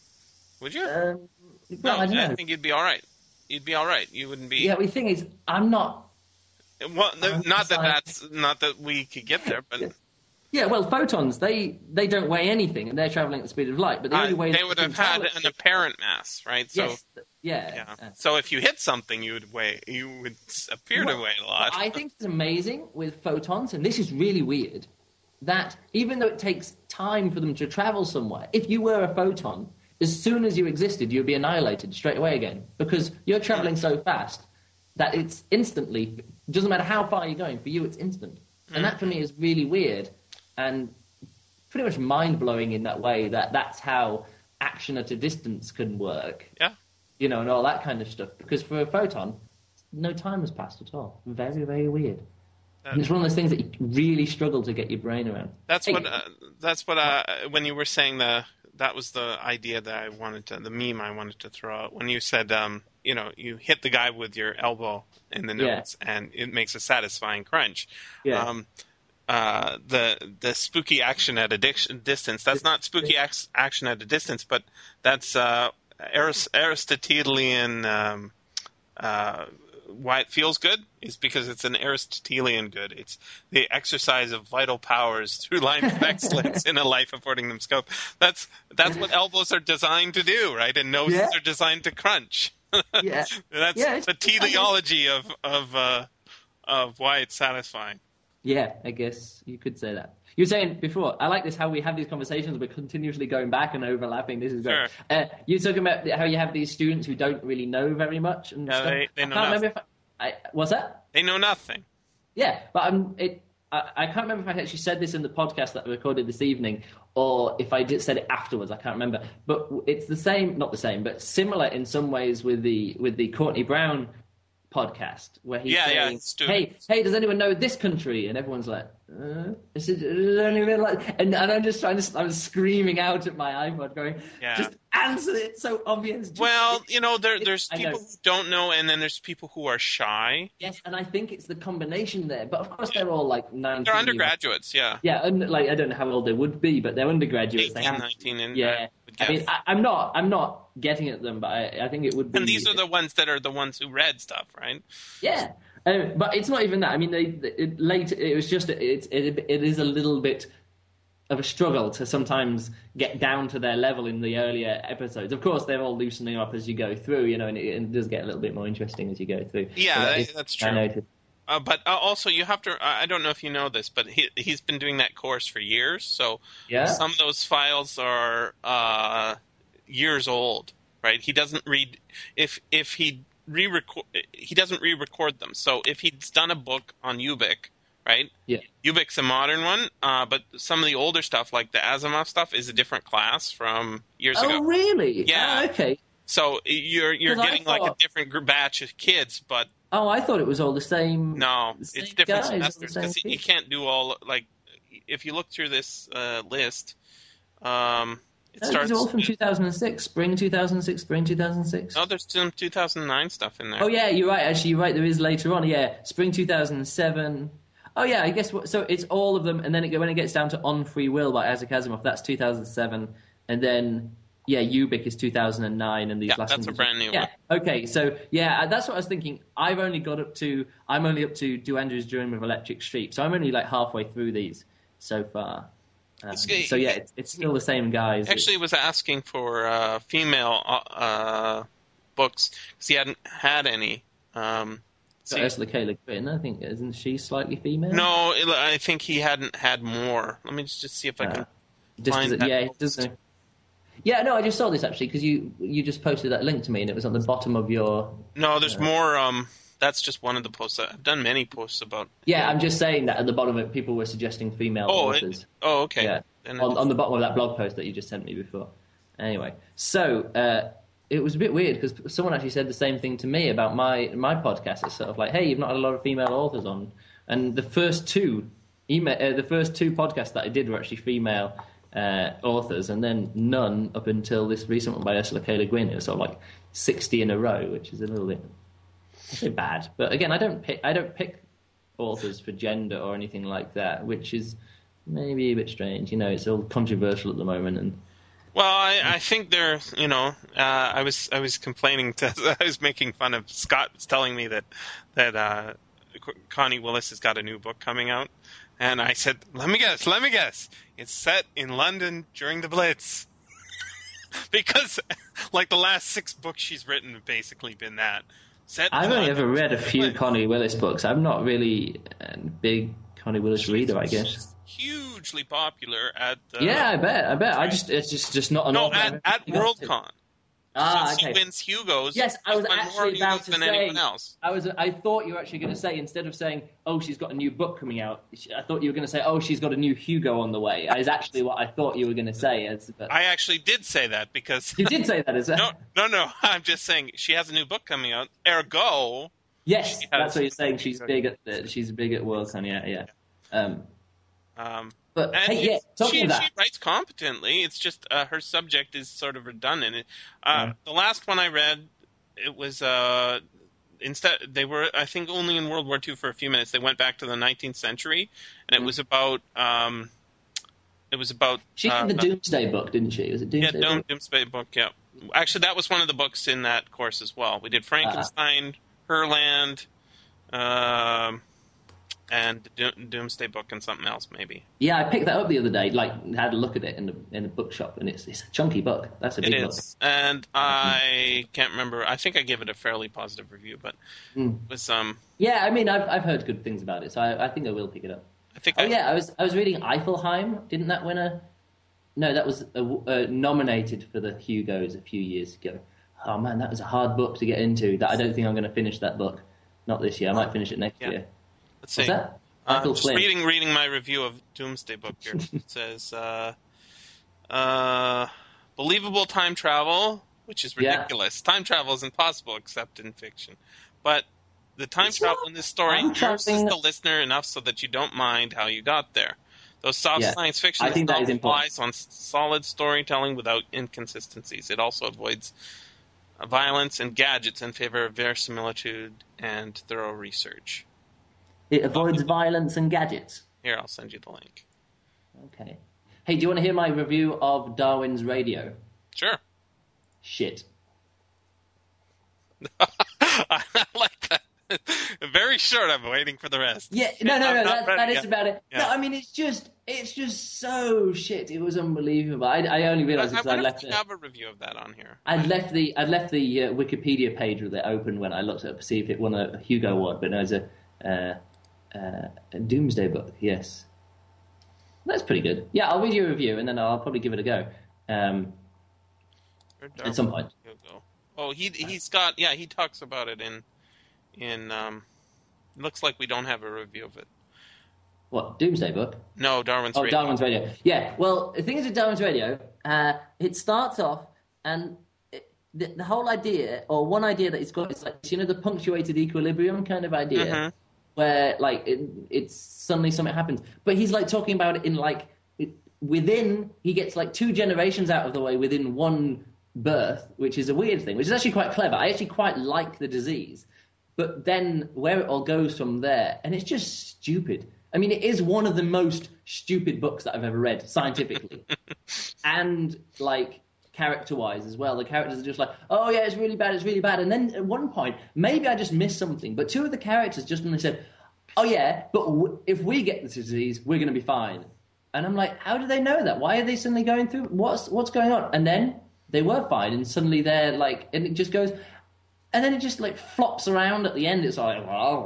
Would you? um, no, well, I don't know. think you'd be all right. You'd be all right. You wouldn't be. Yeah, the thing is, I'm not. Well, no, I'm not that sorry. that's not that we could get there, but Yeah, well, photons they they don't weigh anything, and they're traveling at the speed of light. But the uh, only way they would have had an apparent mass, right? So, yes, th- yeah. yeah. uh, So if you hit something, you would weigh. You would appear Well, to weigh a lot. I think it's amazing with photons, and this is really weird, that even though it takes time for them to travel somewhere, if you were a photon, as soon as you existed, you'd be annihilated straight away again, because you're traveling so fast that it's instantly, it doesn't matter how far you're going, for you it's instant. Mm. And that for me is really weird and pretty much mind-blowing in that way, that that's how action at a distance can work. Yeah. You know, and all that kind of stuff. Because for a photon, no time has passed at all. Very, very weird. And it's one of those things that you really struggle to get your brain around. That's hey. what. Uh, that's what. Uh, when you were saying the, that was the idea that I wanted to, the meme I wanted to throw out. When you said, um, you know, you hit the guy with your elbow in the nose, yeah. and it makes a satisfying crunch. Yeah. Um, uh, the the spooky action at a distance. That's not spooky ac- action at a distance, but that's uh, Arist- Aristotelian. Um, uh, why it feels good is because it's an Aristotelian good. It's the exercise of vital powers through line effect slits in a life affording them scope. That's that's what elbows are designed to do, right? And noses yeah. are designed to crunch. Yeah, that's yeah, the teleology of of uh, of why it's satisfying. Yeah, I guess you could say that. You were saying before, I like this, how we have these conversations, we're continuously going back and overlapping. This is great. Sure. Uh, you're talking about how you have these students who don't really know very much. And yeah, stuff. They, they know I can't nothing. remember if I, I, what's that? They know nothing. Yeah, but I'm, it, I, I can't remember if I actually said this in the podcast that I recorded this evening, or if I did said it afterwards. I can't remember. But it's the same, not the same, but similar in some ways with the with the Courtney Brown podcast, where he's yeah, saying, yeah, hey, hey, does anyone know this country? And everyone's like, uh, is it, is it only like, and, and I'm just trying to, I'm screaming out at my iPod going, yeah. just answer it, it's so obvious. Just, well, you know, there, there's it, people who don't know, and then there's people who are shy. Yes, and I think it's the combination there, but of course yeah. they're all like nineteen. They're undergraduates, yeah. Yeah, and like, I don't know how old they would be, but they're undergraduates. eighteen, they have, nineteen, and yeah. I, I mean, I, I'm not, I'm not getting at them, but I, I think it would be. And these are the ones that are the ones who read stuff, right? Yeah, um, but it's not even that. I mean, they, it, later it was just it, it. It is a little bit of a struggle to sometimes get down to their level in the earlier episodes. Of course, they're all loosening up as you go through, you know, and it, it does get a little bit more interesting as you go through. Yeah, so that that, is, that's true. Uh, but uh, also, you have to. I don't know if you know this, but he he's been doing that course for years. So yeah. some of those files are uh, years old, right? He doesn't read if if he re-record he doesn't re-record them. So if he's done a book on Ubik, right? Yeah. Ubik's a modern one, uh, but some of the older stuff, like the Asimov stuff, is a different class from years oh, ago. Oh, really? Yeah. Oh, okay. So you're you're getting thought... like a different batch of kids, but oh, I thought it was all the same. No, the same it's different guys, semesters because you can't do all like if you look through this uh, list. Um, it no, starts it's all from two thousand six, spring two thousand six, spring two thousand six. No, there's some two thousand nine stuff in there. Oh yeah, you're right. Actually, you're right. There is later on. Yeah, spring two thousand seven. Oh yeah, I guess what, so. It's all of them, and then it, when it gets down to On Free Will by Isaac Asimov, that's two thousand seven, and then. Yeah, Ubik is two thousand nine, and these yeah, last that's ones a brand new yeah. one. Okay, so yeah, that's what I was thinking. I've only got up to, I'm only up to Do Andrew's Dream of Electric Sheep, so I'm only like halfway through these so far. Um, so yeah, it's, it's still the same guys. Actually, was asking for uh, female uh, books because he hadn't had any. Um, so Ursula K. Le Guin, I think, isn't she slightly female? No, I think he hadn't had more. Let me just see if I can uh, just find it, that. Yeah, doesn't. Yeah, no, I just saw this actually because you you just posted that link to me and it was on the bottom of your. No, there's uh, more. Um, that's just one of the posts. I've done many posts about. Yeah, I'm just saying that at the bottom of it, people were suggesting female oh, authors. It, oh, okay. Yeah, on, on the bottom of that blog post that you just sent me before. Anyway, so uh, it was a bit weird because someone actually said the same thing to me about my my podcast. It's sort of like, hey, you've not had a lot of female authors on, and the first two email, uh, the first two podcasts that I did were actually female. Uh, authors, and then none up until this recent one by Ursula K. Le Guin. It was sort of like sixty in a row, which is a little bit, a bit bad. But again, I don't pick I don't pick authors for gender or anything like that, which is maybe a bit strange. You know, it's all controversial at the moment. And well, I, I think they're, you know, uh, I was I was complaining to I was making fun of Scott was telling me that that uh, Connie Willis has got a new book coming out. And I said, let me guess, let me guess. It's set in London during the Blitz. Because, like, the last six books she's written have basically been that. Set I've only ever read a few Blitz. Connie Willis books. I'm not really a big Connie Willis she's, reader, I guess. Huge hugely popular at. Uh, yeah, I bet. I bet. I just it's just just not an no author at, I've at ever got to. Worldcon. Ah, Since okay. he wins Hugos, Yes, I was he's won more actually about Hugos to than say. anyone else. I was. I thought you were actually going to say, instead of saying, "Oh, she's got a new book coming out," I thought you were going to say, "Oh, she's got a new Hugo on the way." Is actually what I thought you were going to say. As, but I actually did say that because you did say that, is that? no, no, no. I'm just saying she has a new book coming out. Ergo, yes, she has- that's what you're saying. She's big at the, she's big at Worldcon. Yeah, yeah. Um, um, but and hey, yeah, talking she, of that, she writes competently. It's just uh, her subject is sort of redundant. It, uh, Yeah. The last one I read, it was uh, instead they were I think only in World War Two for a few minutes. They went back to the nineteenth century, and it Mhm. was about um, it was about she uh, did the Doomsday book, didn't she? Was it yeah, Doomsday? Doom, book? Doomsday book. Yeah, actually, that was one of the books in that course as well. We did Frankenstein, Herland, um, and the Do- Doomsday book, and something else maybe. Yeah, I picked that up the other day. Like, had a look at it in the in the bookshop, and it's it's a chunky book. That's a It big book. is, and I can't remember. I think I gave it a fairly positive review, but Mm. it was um. Yeah, I mean, I've I've heard good things about it, so I, I think I will pick it up. I think. Oh I, yeah, I was I was reading Eiffelheim. Didn't that win a? No, that was a, uh, nominated for the Hugos a few years ago. Oh man, that was a hard book to get into. That I don't think I'm going to finish that book. Not this year. I might finish it next Yeah. year. Let's see. What's that? Uh, Michael just Flynn. reading reading my review of Doomsday book here. It says, uh, uh, believable time travel, which is Yeah. ridiculous. Time travel is impossible except in fiction. But the time It's travel not. in this story Time immerses traveling- the listener enough so that you don't mind how you got there. Though soft Yeah. science fiction I think that is novel important. relies on s- solid storytelling without inconsistencies. It also avoids uh, violence and gadgets in favor of verisimilitude and thorough research. It avoids violence and gadgets. Here, I'll send you the link. Okay. Hey, do you want to hear my review of Darwin's Radio? Sure. Shit. I like that. Very short. I'm waiting for the rest. Yeah, no, no, I'm no. not That, ready that is yet. about it. Yeah. No, I mean it's just, it's just so shit. It was unbelievable. I, I only I, realised I because I wonder left if we it. have a review of that on here. I'd left the I'd left the uh, Wikipedia page with it open when I looked up to see if it won a Hugo Award, but no, it's a, uh, uh, a Doomsday book. Yes, that's pretty good. Yeah, I'll read you a review and then I'll probably give it a go um, at some point. Hugo. Oh, he he's got yeah. He talks about it in in. Um, looks like we don't have a review of it. What, Doomsday book? No, Darwin's Oh, Radio. Darwin's Radio. Yeah, well, the thing is with Darwin's Radio, uh, it starts off, and it, the, the whole idea, or one idea that it's got, is like, you know, the punctuated equilibrium kind of idea, Mhm. where, like, it, it's suddenly something happens. But he's, like, talking about it in, like, it, within, he gets, like, two generations out of the way within one birth, which is a weird thing, which is actually quite clever. I actually quite like the disease. But then where it all goes from there, and it's just stupid. I mean, it is one of the most stupid books that I've ever read, scientifically. And, like, character-wise as well. The characters are just like, oh, yeah, it's really bad, it's really bad. And then at one point, maybe I just missed something, but two of the characters just suddenly said, oh, yeah, but w- if we get this disease, we're going to be fine. And I'm like, how do they know that? Why are they suddenly going through? What's what's going on? And then they were fine, and suddenly they're like, and it just goes... And then it just, like, flops around at the end. It's like,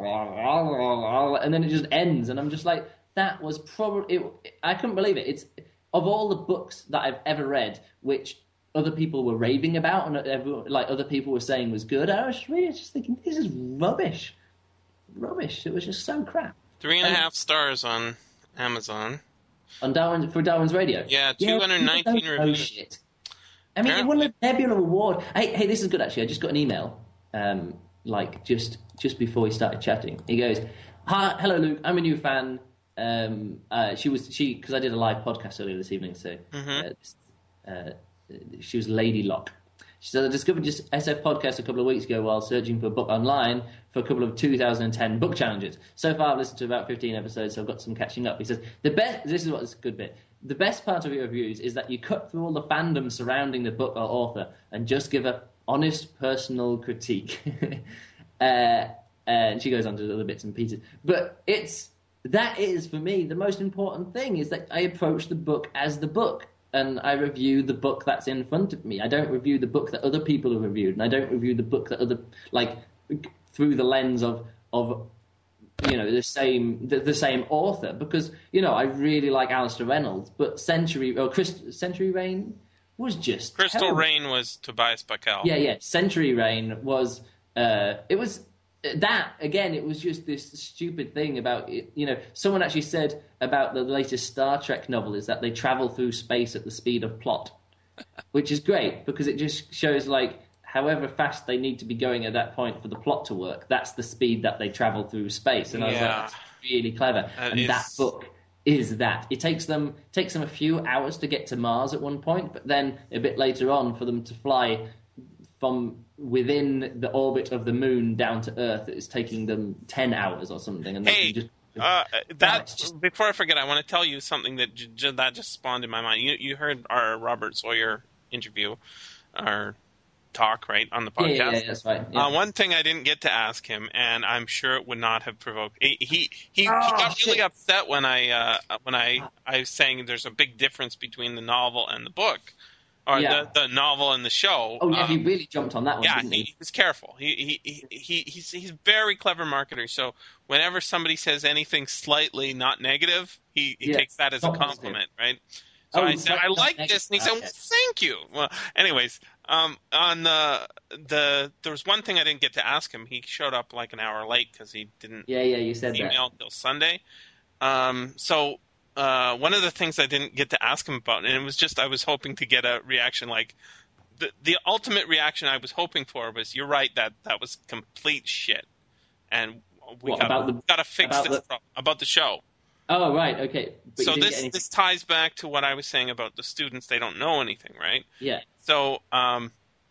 and then it just ends. And I'm just like, that was probably... It, I couldn't believe it. It's of all the books that I've ever read, which other people were raving about and everyone, like other people were saying was good, I was really just thinking, this is rubbish. Rubbish. It was just so crap. Three and a And- half stars on Amazon. On Darwin, for Darwin's Radio. Yeah, Yeah, two hundred nineteen people don't know reviews. shit. I mean, it won a Nebula Award. Hey, hey, this is good, actually. I just got an email. Um, like just just before we started chatting, he goes, "Hi, hello, Luke. I'm a new fan. Um, uh, she was she because I did a live podcast earlier this evening, so Mhm. uh, uh, she was Lady Locke. She said I discovered just S F podcast a couple of weeks ago while searching for a book online for a couple of two thousand ten book challenges. So far, I've listened to about fifteen episodes, so I've got some catching up. He says the best. This is what is a good bit. The best part of your reviews is that you cut through all the fandom surrounding the book or author and just give a honest personal critique." uh, and she goes on to the other bits and pieces. But it's that is, for me, the most important thing is that I approach the book as the book. And I review the book that's in front of me. I don't review the book that other people have reviewed. And I don't review the book that other, like, through the lens of of you know, the same the, the same author, because you know I really like Alistair Reynolds, but Century or Chris, Century Rain was just Crystal terrible. Rain was Tobias Buckell. Yeah, yeah. Century Rain was uh, it was that again. It was just this stupid thing about it. You know, someone actually said about the latest Star Trek novel is that they travel through space at the speed of plot, which is great because it just shows like however fast they need to be going at that point for the plot to work, that's the speed that they travel through space. And I was Yeah. like, that's really clever. That and is- that book is that. It takes them takes them a few hours to get to Mars at one point, but then a bit later on for them to fly from within the orbit of the moon down to Earth, it's taking them ten hours or something. And they Hey, can just, Uh, it's that just- before I forget, I want to tell you something that j- j- that just spawned in my mind. You you heard our Robert Sawyer interview, our talk, right, on the yeah, podcast. yeah, yeah, that's right. Yeah. Uh, one thing I didn't get to ask him, and I'm sure it would not have provoked. He he, he, he Oh, got really shit. upset when I uh, when I I was saying there's a big difference between the novel and the book, or Yeah. the, the novel and the show. oh, yeah, Um, he really jumped on that one, yeah, didn't he, he? he was careful. He, he he he he's he's a very clever marketer. So whenever somebody says anything slightly not negative, he, he Yeah, takes that as a not positive. compliment, right? So Oh, I said, right, I not like negative. this, and he said, Okay. well, thank you. Well, anyways, um, on the the there was one thing I didn't get to ask him. He showed up like an hour late because he didn't Yeah, yeah, you said that. email till Sunday. Um, so uh, one of the things I didn't get to ask him about, and it was just I was hoping to get a reaction like. The, the ultimate reaction I was hoping for was, you're right, that that was complete shit, and we What, got about the- got to fix about this the- problem about the show. Oh, right, okay. But you So didn't get this anything- this ties back to what I was saying about the students. They don't know anything, right? Yeah. So um,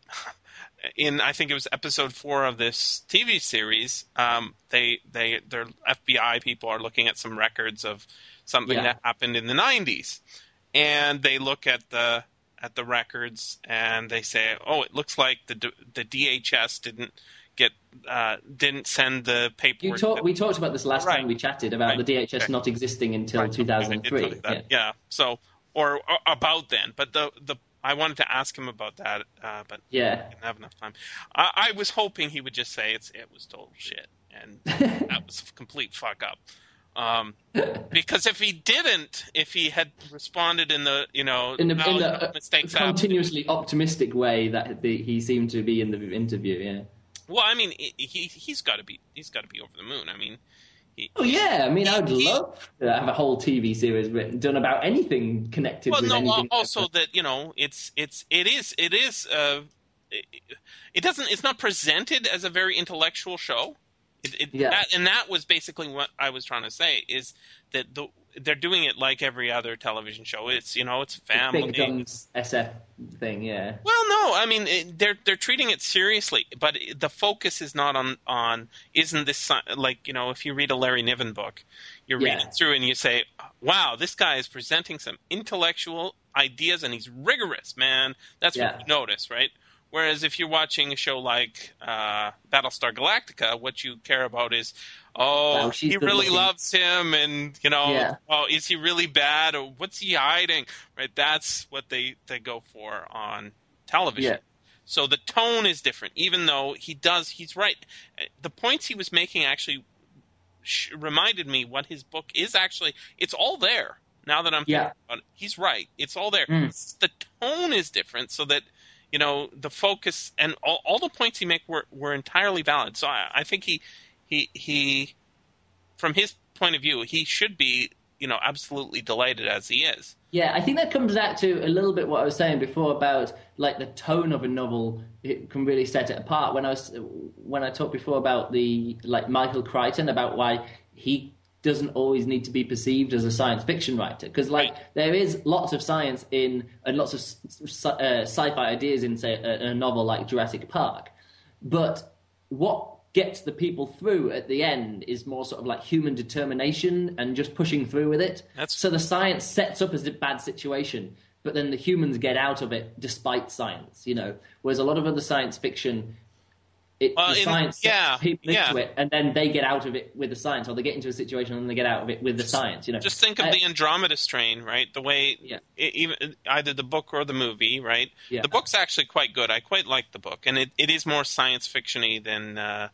in I think it was episode four of this T V series, um, they they their F B I people are looking at some records of something Yeah. that happened in the nineties, and they look at the at the records and they say, oh, it looks like the the D H S didn't get uh, didn't send the You paperwork. talk, that- we talked about this last Right. time we chatted about Right. the D H S Okay. not existing until Right, okay, I did tell two thousand three. you that. Yeah. So or, or about then, but the the I wanted to ask him about that, uh, but Yeah. I didn't have enough time. I, I was hoping he would just say it's it was total shit, and that was a complete fuck up. Um, because if he didn't, if he had responded in the you know In the, "Oh, in the uh, mistakes happen," continuously optimistic way that the, he seemed to be in the interview, yeah. well, I mean, he he- he's got to be he's got to be over the moon. I mean, he, Oh, yeah, I mean, I would He- love to have a whole T V series written, done about anything connected well, with no, anything. also that you know, it's it's it is it is uh, it, it doesn't it's not presented as a very intellectual show. It, it, Yeah. that, and that was basically what I was trying to say is that the, they're doing it like every other television show. It's you know it's family. Big Guns S F thing, yeah. Well, no, I mean it, they're they're treating it seriously, but it, the focus is not on on isn't this si- like you know if you read a Larry Niven book, you're Yeah. reading through and you say, wow, this guy is presenting some intellectual ideas and he's rigorous, man. That's Yeah. what you notice, right? Whereas if you're watching a show like uh, Battlestar Galactica, what you care about is, oh, Wow, she's he good really looking. loves him, and you know, Yeah. oh, is he really bad, or what's he hiding? Right? That's what they, they go for on television. Yeah. So the tone is different, even though he does. He's right. The points he was making actually sh- reminded me what his book is actually. It's all there. Now that I'm Yeah. thinking about it, he's right. It's all there. Mm. It's- the tone is different, so that you know the focus and all, all the points he made were, were entirely valid. So I, I think he he he from his point of view, he should be you know absolutely delighted as he is. Yeah, I think that comes back to a little bit what I was saying before about like the tone of a novel. It can really set it apart. When I was when I talked before about the like Michael Crichton about why he doesn't always need to be perceived as a science fiction writer, because like Right. there is lots of science in and lots of sci- uh, sci-fi ideas in say a, a novel like Jurassic Park, but what gets the people through at the end is more sort of like human determination and just pushing through with it. That's- So the science sets up as a bad situation, but then the humans get out of it despite science, you know. Whereas a lot of other science fiction, it, Well, the in- science sets yeah, people yeah. into it, and then they get out of it with the science, or they get into a situation and they get out of it with the science, you know. Just think of I- the Andromeda Strain, right? The way, Yeah. e- even either the book or the movie, right? Yeah. The book's actually quite good. I quite like the book, and it, it is more science fictiony than uh,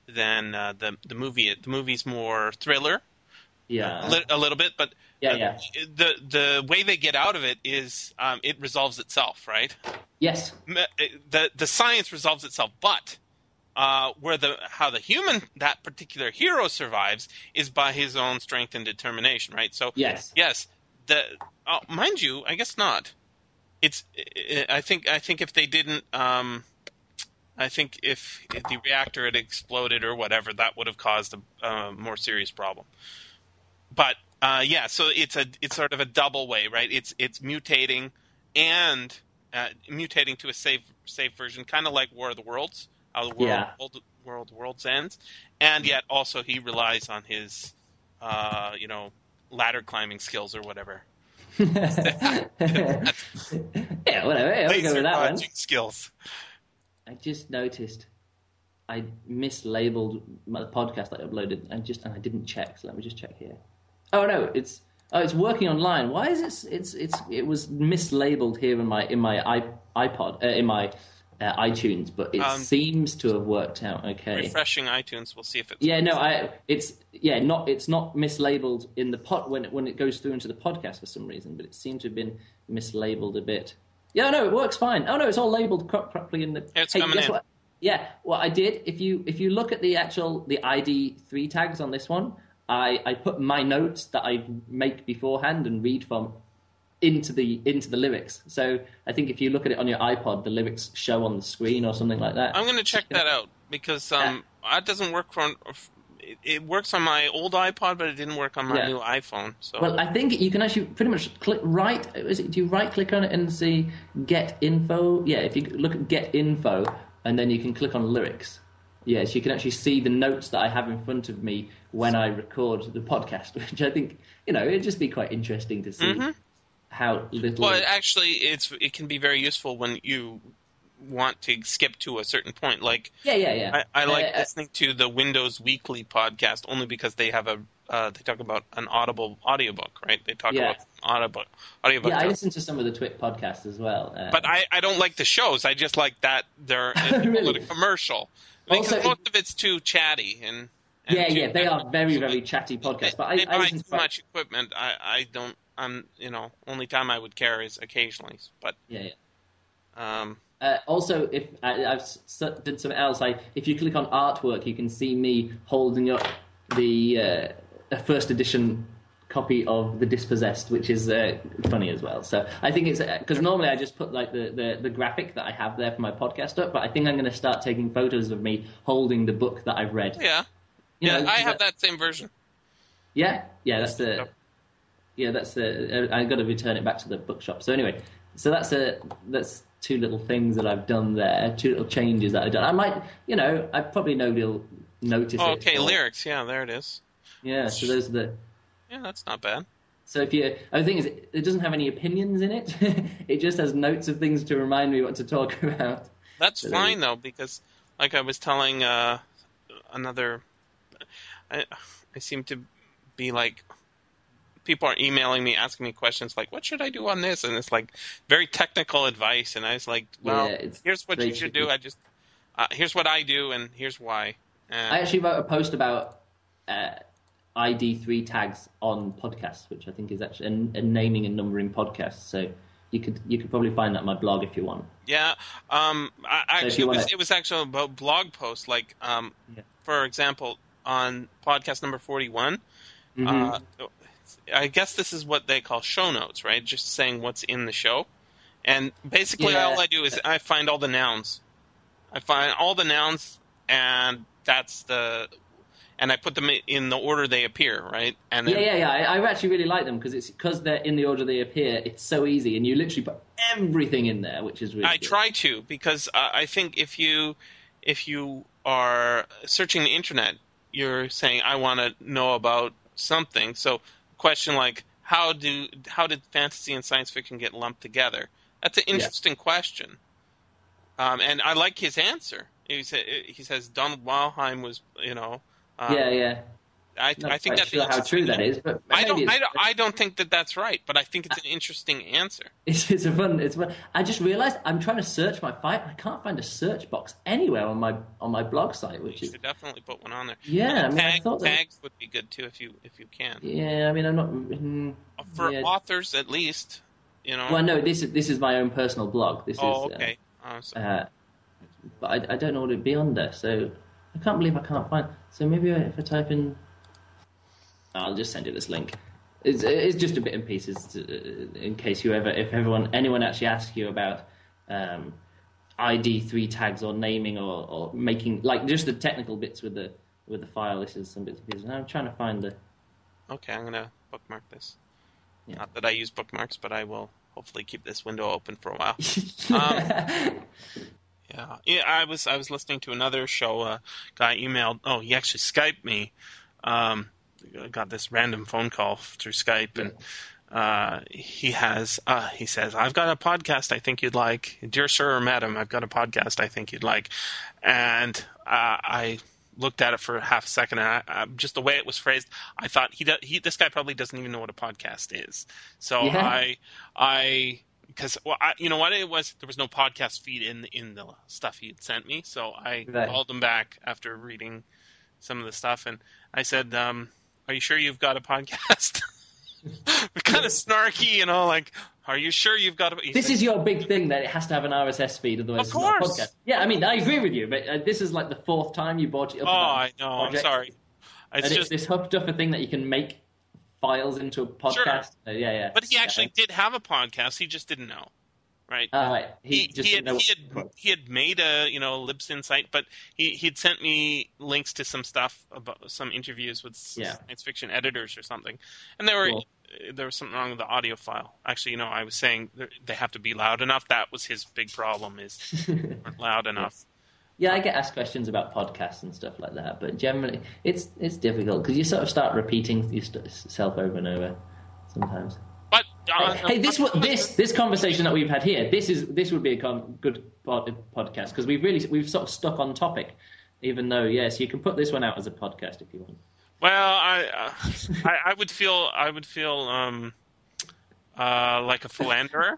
than uh, the the movie. The movie's more thriller, Yeah. a, li- a little bit, but Yeah, uh, yeah. the the way they get out of it is um, it resolves itself, right? Yes. Me- The the science resolves itself, but uh, where the how the human that particular hero survives is by his own strength and determination, right? So Yes. yes, the uh, mind you, I guess not. It's I think I think if they didn't. Um, I think if the reactor had exploded or whatever, that would have caused a uh, more serious problem. But uh, yeah, so it's a it's sort of a double way, right? It's it's mutating and uh, mutating to a safe safe version, kind of like War of the Worlds, how the world Yeah. world, world worlds ends, and yet also he relies on his uh, you know ladder climbing skills or whatever. Yeah, whatever. I'll go Laser with that one. dodging skills. I just noticed I mislabeled my podcast that I uploaded, and just and I didn't check. So let me just check here. Oh no, it's oh it's working online. Why is it? It's it's it was mislabeled here in my in my iPod uh, in my uh, iTunes, but it Um, seems to have worked out okay. Refreshing iTunes. We'll see if it's Yeah, no, I it's yeah not it's not mislabeled in the pod when it, when it goes through into the podcast for some reason, but it seemed to have been mislabeled a bit. Yeah, no, it works fine. Oh no, it's all labeled co- properly in the. It's hey, coming guess in. what? Yeah, what I did, if you if you look at the actual the I D three tags on this one, I I put my notes that I make beforehand and read from into the into the lyrics. So I think if you look at it on your iPod, the lyrics show on the screen or something like that. I'm going to check that out because um, that doesn't work for. It, it works on my old iPod, but it didn't work on my Yeah. new iPhone. So Well, I think you can actually pretty much click right. Is it, do you right click on it and see get info? Yeah, if you look at get info and then you can click on lyrics. Yes, you can actually see the notes that I have in front of me when I record the podcast, which I think, you know, it'd just be quite interesting to see Mhm. how little. well, actually, it's it can be very useful when you want to skip to a certain point. Like yeah, yeah, yeah. I, I like Uh, listening to the Windows Weekly podcast only because they have a uh, they talk about an Audible audiobook, right? They talk Yeah. about audiobook audiobook. yeah, I listen to some of the Twit podcasts as well. Uh, But I, I don't like the shows. I just like that they're they call it a commercial because Also, most of it's too chatty and. and yeah, too- yeah, they are very, very chatty podcasts. But I, they I buy listen too to quite- much equipment. I, I don't. I'm. You know, only time I would care is occasionally. But Yeah, yeah. um, Uh, also, if I, I've s- did something else, I, if you click on artwork, you can see me holding up the uh, a first edition copy of The Dispossessed, which is uh, funny as well. So I think it's because normally I just put like the, the, the graphic that I have there for my podcast up, but I think I'm going to start taking photos of me holding the book that I've read. yeah, You yeah. know, I have that same version. Yeah, yeah, that's the. Yeah, that's the. I got to return it back to the bookshop. So anyway, so that's a that's two little things that I've done there. Two little changes that I've done. I might, you know, I probably nobody will notice Oh, it. okay, or- lyrics. Yeah, there it is. Yeah, so those are the. Yeah, that's not bad. So if you, the thing is, it, it doesn't have any opinions in it. It just has notes of things to remind me what to talk about. That's So- fine though, because like I was telling uh, another, I, I seem to be like, people are emailing me asking me questions like, "What should I do on this?" And it's like very technical advice, and I was like, "Well, Yeah, it's here's what you should do. basically- I just uh, here's what I do, and here's why." And I actually wrote a post about uh, I D three tags on podcasts, which I think is actually and, and naming and numbering podcasts. So you could you could probably find that on my blog if you want. Yeah, um, I, So if actually, you it was, wanna- it was actually a blog post. Like, um, Yeah. for example, on podcast number forty-one, Mhm. uh, I guess this is what they call show notes, right? Just saying what's in the show. And basically, Yeah. all I do is I find all the nouns. I find all the nouns, and that's the, and I put them in the order they appear, right? And then, Yeah, yeah, yeah. I, I actually really like them because it's because they're in the order they appear. It's so easy, and you literally put everything in there, which is really. I good. try to because uh, I think if you if you are searching the internet, you're saying I want to know about something. So, a question like how do how did fantasy and science fiction get lumped together? That's an interesting question, um, and I like his answer. He said he says Donald Wildheim was you know. Um, Yeah, yeah. I, Not I think quite that's sure how true that is, but I don't, maybe I it's, don't. I don't think that that's right, but I think it's an interesting answer. it's, it's a fun. It's fun. I just realised I'm trying to search my fight. I can't find a search box anywhere on my on my blog site, which You is should definitely put one on there. yeah. I mean, Tag, I thought that, tags would be good too if you if you can. yeah. I mean, I'm not mm, For yeah. authors, at least, you know. Well, no, this is this is my own personal blog. This oh, is okay. Uh, so, uh, uh, but I, I don't know what it'd be under. So I can't believe I can't find. So maybe if I type in, I'll just send you this link. It's, it's just a bit in pieces to, in case you ever, if everyone, anyone actually asks you about um, I D three tags or naming or, or making, like just the technical bits with the with the file. This is some bits and pieces. And I'm trying to find the. okay, I'm gonna bookmark this. Yeah. Not that I use bookmarks, but I will hopefully keep this window open for a while. um, yeah, yeah. I was I was listening to another show. A guy emailed. Oh, he actually Skyped me. Um, got this random phone call through Skype, and uh, he has. Uh, he says, "I've got a podcast. I think you'd like, dear sir or madam. I've got a podcast. I think you'd like." And uh, I looked at it for half a second, and I, I, just the way it was phrased, I thought he, he this guy probably doesn't even know what a podcast is. So Yeah. I I. Because well, I, you know what it was, there was no podcast feed in in the stuff he had sent me, so I Right. called him back after reading some of the stuff, and I said, um, "Are you sure you've got a podcast?" Kind of snarky, you know, like, "Are you sure you've got a?" He This said, is your big thing that it has to have an R S S feed, otherwise Of it's not a course. podcast. Yeah, I mean, I agree with you, but uh, this is like the fourth time you brought it up. "Oh, about I know. I'm project. sorry. It's and just." it's this hooked up a thing that you can make files into a podcast. Uh, yeah, yeah. But he actually did have a podcast. He just didn't know, right? Uh, right. He, he, just he, didn't had, know. he, had, he had made a you know Libsyn site, but he he'd sent me links to some stuff about some interviews with s- Yeah. science fiction editors or something, and there were Cool. there was something wrong with the audio file. Actually, you know, I was saying they're- they have to be loud enough. That was his big problem, is they weren't loud enough. Yeah, I get asked questions about podcasts and stuff like that, but generally it's it's difficult because you sort of start repeating yourself over and over sometimes. But uh, Hey, this wa- this this conversation that we've had here, this is this would be a con- good pod- podcast because we've really we've sort of stuck on topic. Even though, yes, you can put this one out as a podcast if you want. Well, I, uh, I I would feel I would feel um uh like a philanderer.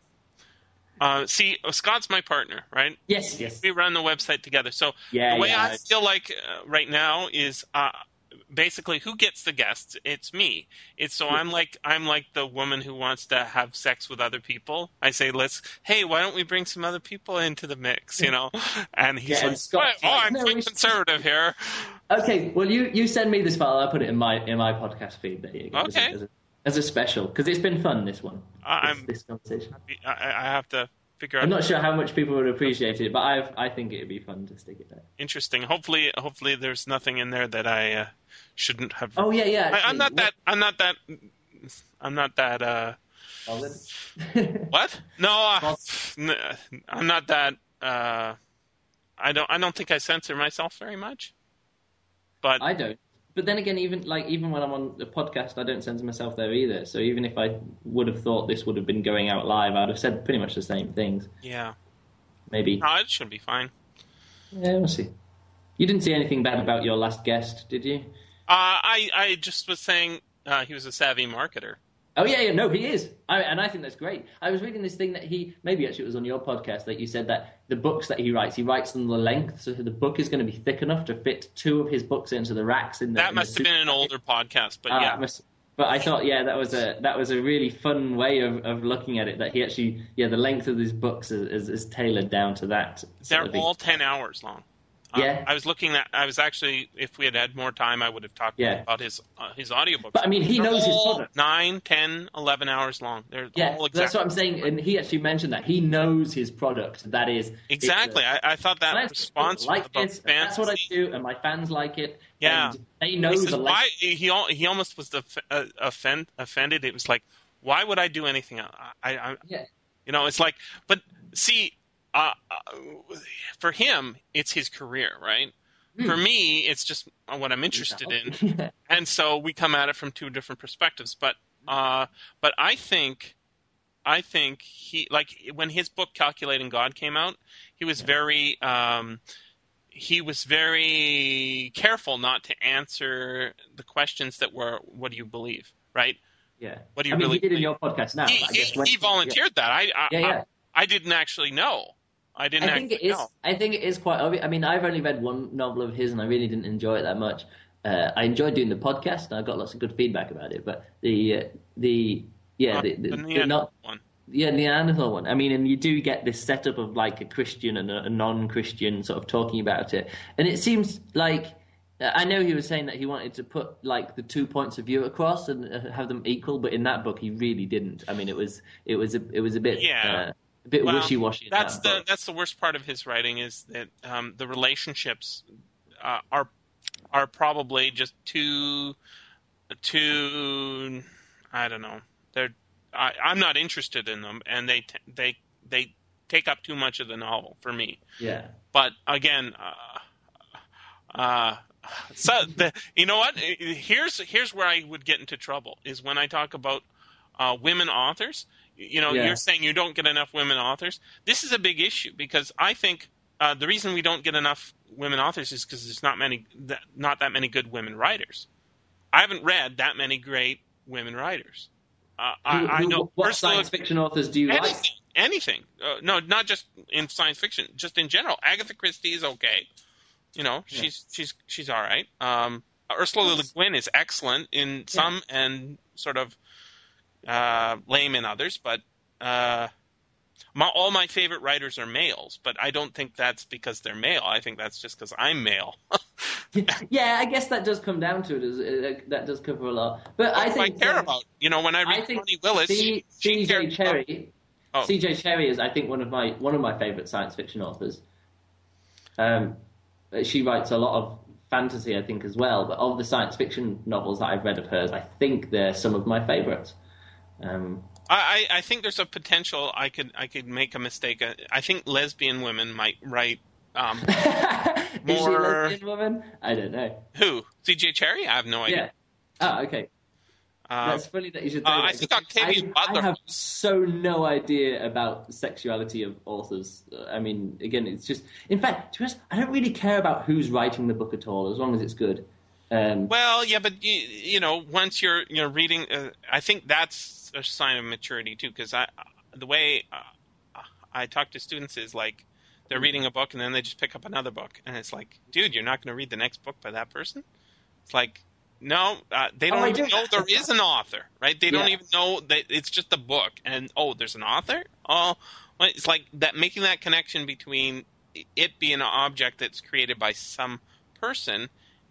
Uh, see, Scott's my partner, right? Yes, yes. We run the website together. So Yeah, the way yeah, I it's- feel like uh, right now is uh, basically who gets the guests? It's me. It's so I'm like I'm like the woman who wants to have sex with other people. I say, let's. Hey, why don't we bring some other people into the mix? You know? And he's Yeah, and like, Scott's "What? Oh, like, I'm "No, quite we should-" conservative here. Okay, well, you, you send me this file. I'll put it in my in my podcast feed. There you go. As a- Okay. As a, as a special because it's been fun. This one. I- This, I'm- this conversation. I, I have to figure out. I'm not sure how much people would appreciate it, but I I think it'd be fun to stick it there. Interesting. Hopefully, hopefully there's nothing in there that I uh, shouldn't have. Oh yeah, yeah. I, I'm not actually, that. I'm not that. I'm not that. Uh, what- what? No, uh, Well- n- I'm not that. Uh, I don't. I don't think I censor myself very much. But I don't. But then again, even like even when I'm on the podcast, I don't censor myself there either. So even if I would have thought this would have been going out live, I'd have said pretty much the same things. yeah, Maybe. no, it should be fine. Yeah, we'll see. You didn't see anything bad about your last guest, did you? Uh, I I just was saying uh, he was a savvy marketer. Oh yeah, yeah, no, he is, I, and I think that's great. I was reading this thing that he maybe actually it was on your podcast that you said that the books that he writes, he writes them the length, so the book is going to be thick enough to fit two of his books into the racks. In the, That in must the have been an older podcast, but Ah, yeah. it must- But I thought, yeah, that was a that was a really fun way of, of looking at it. That he actually, yeah, the length of his books is, is, is tailored down to that. sort They're of thing. all ten hours long. Uh, Yeah. I was looking at. I was actually, if we had had more time, I would have talked Yeah. about his uh, his audiobooks. But I mean, he They're knows his all product. nine, ten, eleven hours long. They're Yeah, all that's exactly. what I'm saying. And he actually mentioned that he knows his product. That is Exactly. it's a- I, I thought that I response like was about this. and That's what I fantasy. do, and my fans like it. Yeah. and they know He the says, length. why he al- he almost was the, uh, offend, offended. It was like, why would I do anything? I, I, I Yeah. you know, it's like, but see, uh, uh, for him, it's his career, right? Hmm. For me, it's just what I'm interested in, Yeah. and so we come at it from two different perspectives. But, uh, but I think, I think he like when his book "Calculating God" came out, he was very. Um, he was very careful not to answer the questions that were, what do you believe, right? Yeah. What do you I mean, really he did in believe? your podcast now. He, I guess he, when- he volunteered that. I, I, Yeah, yeah. I, I didn't actually know. I didn't I think actually it is. know. I think it is quite obvious. I mean, I've only read one novel of his, and I really didn't enjoy it that much. Uh, I enjoyed doing the podcast, and I got lots of good feedback about it. But the uh, the yeah Uh, the, the, the the Neanderthal not one. yeah Neanderthal one. I mean, and you do get this setup of like a Christian and a, a non-Christian sort of talking about it, and it seems like. I know he was saying that he wanted to put like the two points of view across and uh, have them equal, but in that book he really didn't. I mean, it was it was a it was a bit Yeah. uh, a bit Well, wishy-washy. In That's that the book. that's the worst part of his writing is that um, the relationships uh, are are probably just too too I don't know. They're I, I'm not interested in them, and they t- they they take up too much of the novel for me. Yeah. But again, uh, uh, so the you know what? Here's here's where I would get into trouble is when I talk about uh, women authors. You know, Yeah. you're saying you don't get enough women authors. This is a big issue because I think uh, the reason we don't get enough women authors is because there's not many, that, not that many good women writers. I haven't read that many great women writers. Uh, Who, I, I who- know what Ursula- science fiction authors do you like? anything, anything. Uh, no, not just in science fiction, just in general. Agatha Christie is okay. You know, Yeah. she's she's she's all right. Um, Ursula Le Guin is excellent in some and sort of uh, lame in others, but uh, my, all my favorite writers are males. But I don't think that's because they're male. I think that's just because I'm male. Yeah, I guess that does come down to it. Is, uh, that does cover a lot. But I What do think I care um, about. You know, when I read I think Toni Willis, C- she, she C J cared Cherry. Oh. C J Cherry is, I think, one of my one of my favorite science fiction authors. Um, she writes a lot of fantasy, I think, as well. But of the science fiction novels that I've read of hers, I think they're some of my favorites. Um, I, I think there's a potential I could I could make a mistake. I think lesbian women might write um, Is she a More- lesbian woman? I don't know. who? C J Cherry? I have no idea. Yeah. Oh, okay. Uh, That's funny that you should. uh, say I that, think because Octavia I, Butler- I have so no idea about the sexuality of authors. Uh, I mean, again, it's just. In fact, to be honest, I don't really care about who's writing the book at all, as long as it's good. Um, Well, yeah, but you, you know, once you're you're reading, uh, I think that's a sign of maturity too. Because I, the way uh, I talk to students is like they're reading a book and then they just pick up another book, and it's like, dude, you're not going to read the next book by that person. It's like, no, uh, they don't Oh, I even do. know there is an author, right? They don't Yeah. even know that it's just a book, and oh, there's an author. Oh, well, it's like that making that connection between it being an object that's created by some person.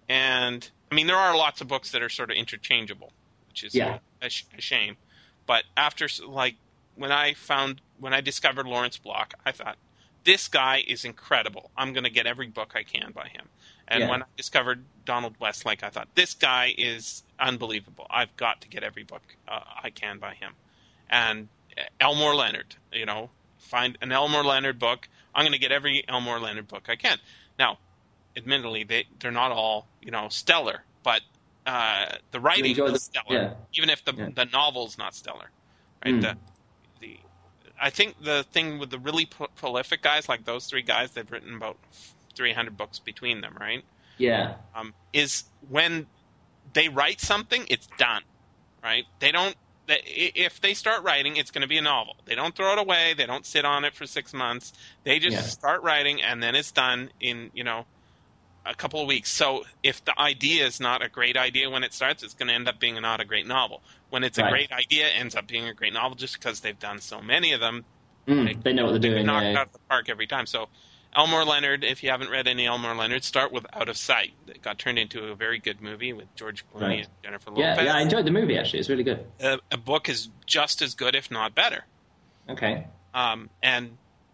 And I mean, there are lots of books that are sort of interchangeable, which is Yeah. a, sh- a shame. But after, like, when I found, when I discovered Lawrence Block, I thought, this guy is incredible. I'm going to get every book I can by him. And Yeah. when I discovered Donald Westlake, I thought, this guy is unbelievable. I've got to get every book uh, I can by him. And Elmore Leonard, you know, find an Elmore Leonard book. I'm going to get every Elmore Leonard book I can. Now, admittedly, they, they're not all, you know, stellar, but uh, the writing enjoy is the- stellar, yeah. even if the Yeah. the novel's not stellar. Right? Mm. The, the, I think the thing with the really pro- prolific guys, like those three guys, they've written about three hundred books between them, right? yeah. Um, is when they write something, it's done, right? They don't. They, i- if they start writing, it's going to be a novel. They don't throw it away. They don't sit on it for six months. They just Yeah. start writing, and then it's done in you know a couple of weeks. So if the idea is not a great idea when it starts, it's going to end up being not a great novel. When it's a Right. great idea, it ends up being a great novel just because they've done so many of them. Mm, they know what they're They doing. knock Yeah. it out of the park every time. So Elmore Leonard, if you haven't read any Elmore Leonard, start with Out of Sight. It got turned into a very good movie with George Clooney Right. and Jennifer Lopez. Yeah, yeah, I enjoyed the movie, actually. It's really good. a, a book is just as good, if not better. Okay. Um, and,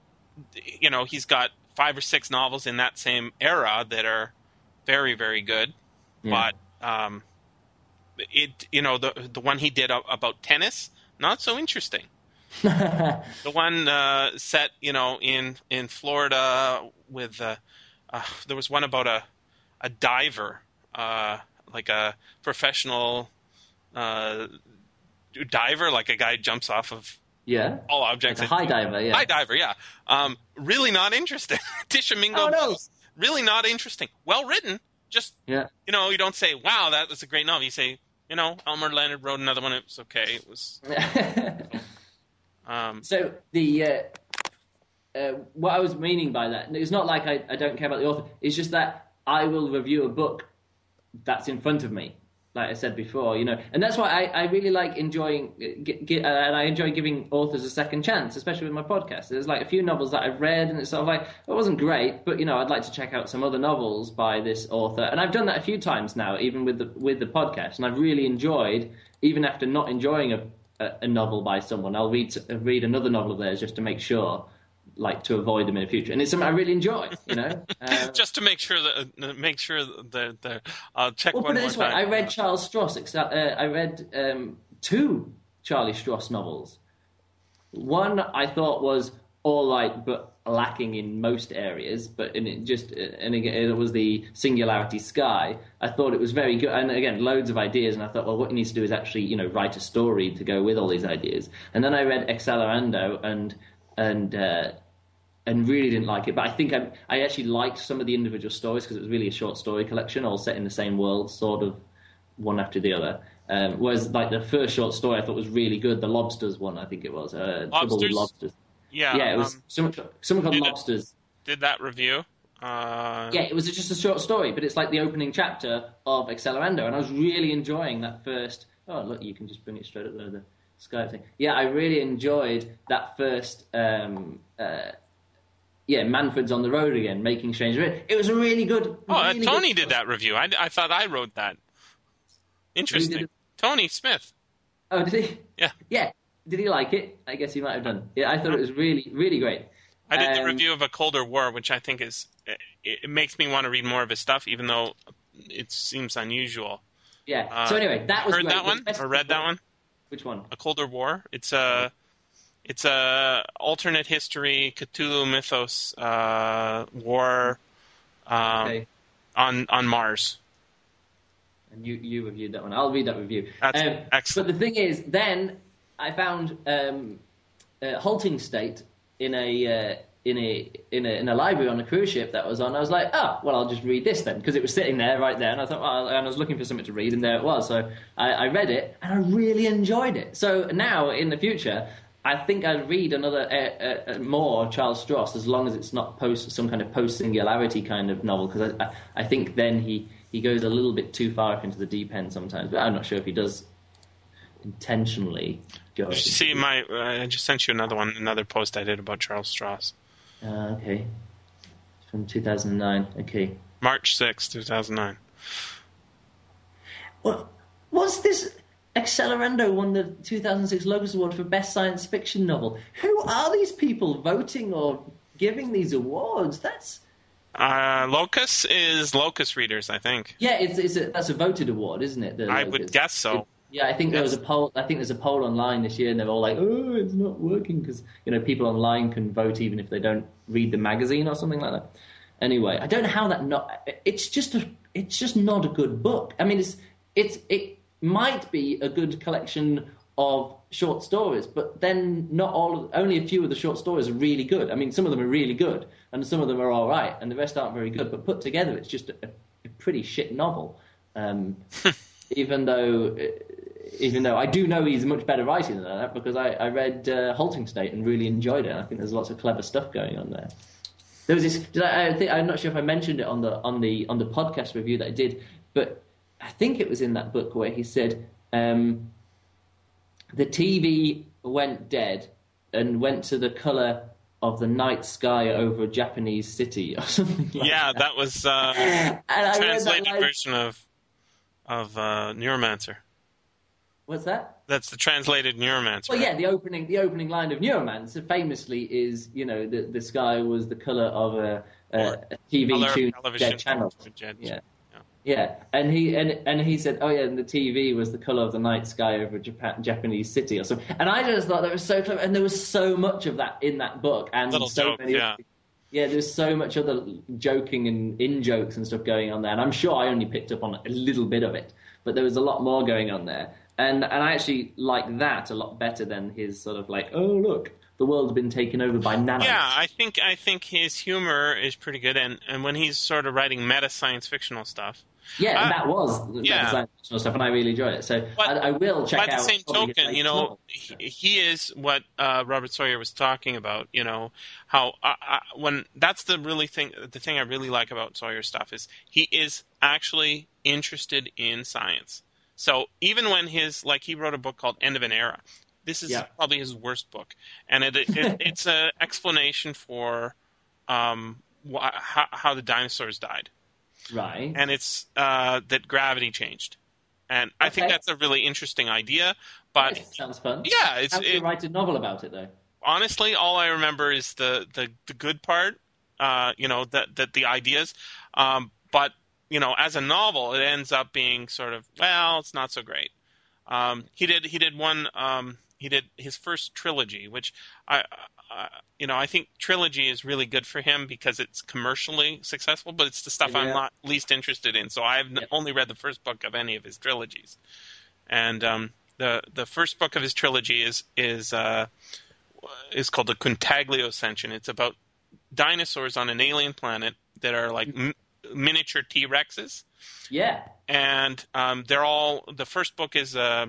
you know, he's got five or six novels in that same era that are very, very good. Yeah. But, um, it, you know, the the one he did about tennis, not so interesting. The one uh, set, you know, in, in Florida with, uh, uh, there was one about a, a diver, uh, like a professional uh, diver, like a guy jumps off of yeah. all Like objects. a high diver, yeah. High diver, yeah. Um, really not interesting. Tisha Mingo Oh, no. Bowes, really not interesting. Well written. Just, yeah. you know, you don't say, wow, that was a great novel. You say, you know, Elmer Leonard wrote another one. It was okay. It was. um, so the uh, uh, what I was meaning by that, it's not like I, I don't care about the author. It's just that I will review a book that's in front of me, like I said before, you know, and that's why I, I really like enjoying, get, get, uh, and I enjoy giving authors a second chance, especially with my podcast. There's like a few novels that I've read, and it's sort of like, it wasn't great, but, you know, I'd like to check out some other novels by this author, and I've done that a few times now, even with the with the podcast, and I've really enjoyed, even after not enjoying a, a, a novel by someone, I'll read read another novel of theirs just to make sure, like, to avoid them in the future, and it's something I really enjoy, you know. Uh, Just to make sure that uh, make sure that the I'll check well, one put it more this way: time. I read Charles Stross. Except, uh, I read um, two Charlie Stross novels. One I thought was all right, but lacking in most areas. But in it just and again, it was the Singularity Sky. I thought it was very good, and again, loads of ideas. And I thought, well, what he needs to do is actually, you know, write a story to go with all these ideas. And then I read Accelerando and and. Uh, And really didn't like it, but I think I, I actually liked some of the individual stories because it was really a short story collection, all set in the same world, sort of one after the other. Um, whereas, like the first short story, I thought was really good. The Lobsters one, I think it was. Uh, Trouble with Lobsters. Yeah, yeah, it was um, someone, someone called did Lobsters. It, did that review? Uh... Yeah, it was just a short story, but it's like the opening chapter of Accelerando, and I was really enjoying that first. Oh, look, you can just bring it straight up there, the Skype thing. Yeah, I really enjoyed that first. Um, uh, Yeah, Manfred's on the road again, making strange. It was a really good. Oh, really uh, Tony good did that review. I, I thought I wrote that. Interesting. Tony Smith. Oh, did he? Yeah. Yeah. Did he like it? I guess he might have done. Yeah, I thought it was really, really great. I did um, the review of A Colder War, which I think is it, it makes me want to read more of his stuff, even though it seems unusual. Yeah. Uh, so anyway, that was heard great. that one or read that one? Which one? A Colder War. It's a. It's a alternate history Cthulhu mythos uh, war um, Okay. on on Mars. And you you reviewed that one. I'll read that review. That's um, excellent. But the thing is, then I found um, uh, Halting State in a uh, in a in a in a library on a cruise ship that was on. I was like, oh, well, I'll just read this then, because it was sitting there right there, and I thought, well, and I was looking for something to read, and there it was. So I, I read it, and I really enjoyed it. So now in the future, I think I'd read another uh, uh, more Charles Stross, as long as it's not post some kind of post-singularity kind of novel, because I, I, I think then he, he goes a little bit too far up into the deep end sometimes. But I'm not sure if he does intentionally go. You should see my. Uh, I just sent you another one, another post I did about Charles Stross. Uh, okay, from two thousand nine. Okay, March sixth, two thousand nine. Well, what's this? Accelerando won the two thousand six Locus Award for Best Science Fiction Novel. Who are these people voting or giving these awards? That's uh, Locus is Locus readers, I think. Yeah, it's, it's a, that's a voted award, isn't it? I Locus. would guess so. It, yeah, I think there was a poll. I think there's a poll online this year, and they're all like, "Oh, it's not working," because you know people online can vote even if they don't read the magazine or something like that. Anyway, I don't know how that not. It's just a. It's just not a good book. I mean, it's it's it. might be a good collection of short stories, but then not all, only a few of the short stories are really good. I mean, some of them are really good, and some of them are all right, and the rest aren't very good. But put together, it's just a, a pretty shit novel. Um, even though, even though I do know he's much better writing than that, because I, I read uh, Halting State and really enjoyed it. And I think there's lots of clever stuff going on there. There was this. Did I, I think I'm not sure if I mentioned it on the on the on the podcast review that I did, but I think it was in that book where he said um, the T V went dead and went to the colour of the night sky over a Japanese city or something like yeah, that. that was uh, a translated that version of of uh, Neuromancer. What's that? That's the translated Neuromancer. Well, yeah, the opening the opening line of Neuromancer famously is, you know, the the sky was the colour of a, a, a T V tuned dead channel. Dead. Yeah. Yeah, and he and and he said, "Oh yeah, and the T V was the color of the night sky over a Japan, Japanese city or something." And I just thought that was so clever, and there was so much of that in that book, and Little so joke, many. yeah. Yeah, there's so much other joking and in jokes and stuff going on there, and I'm sure I only picked up on a little bit of it, but there was a lot more going on there. and and I actually like that a lot better than his sort of like, oh look, the world's been taken over by nanites. Yeah, I think I think his humor is pretty good, and, and when he's sort of writing meta science fictional stuff. Yeah, and uh, that was yeah. meta science fictional stuff, and I really enjoyed it. So but, I, I will check out. By the out. same token, you know, novel. he, he is what uh, Robert Sawyer was talking about. You know, how I, I, when that's the really thing. The thing I really like about Sawyer stuff is he is actually interested in science. So even when his like he wrote a book called End of an Era. This is yeah. probably his worst book, and it, it, it's an explanation for um, wh- how, how the dinosaurs died. Right. And it's uh, that gravity changed. And okay. I think that's a really interesting idea. But yeah, sounds fun. Yeah. It's, How do you it, write a novel about it, though? Honestly, all I remember is the, the, the good part, uh, you know, that, that the ideas. Um, but, you know, as a novel, it ends up being sort of, well, it's not so great. Um, he did he did one... Um, He did his first trilogy, which I, uh, you know, I think trilogy is really good for him because it's commercially successful, but it's the stuff yeah. I'm not least interested in. So I've yeah. only read the first book of any of his trilogies, and um, the the first book of his trilogy is is uh, is called the Contaglio Ascension. It's about dinosaurs on an alien planet that are like m- miniature T-Rexes. Yeah, and um, they're all. The first book is. Uh,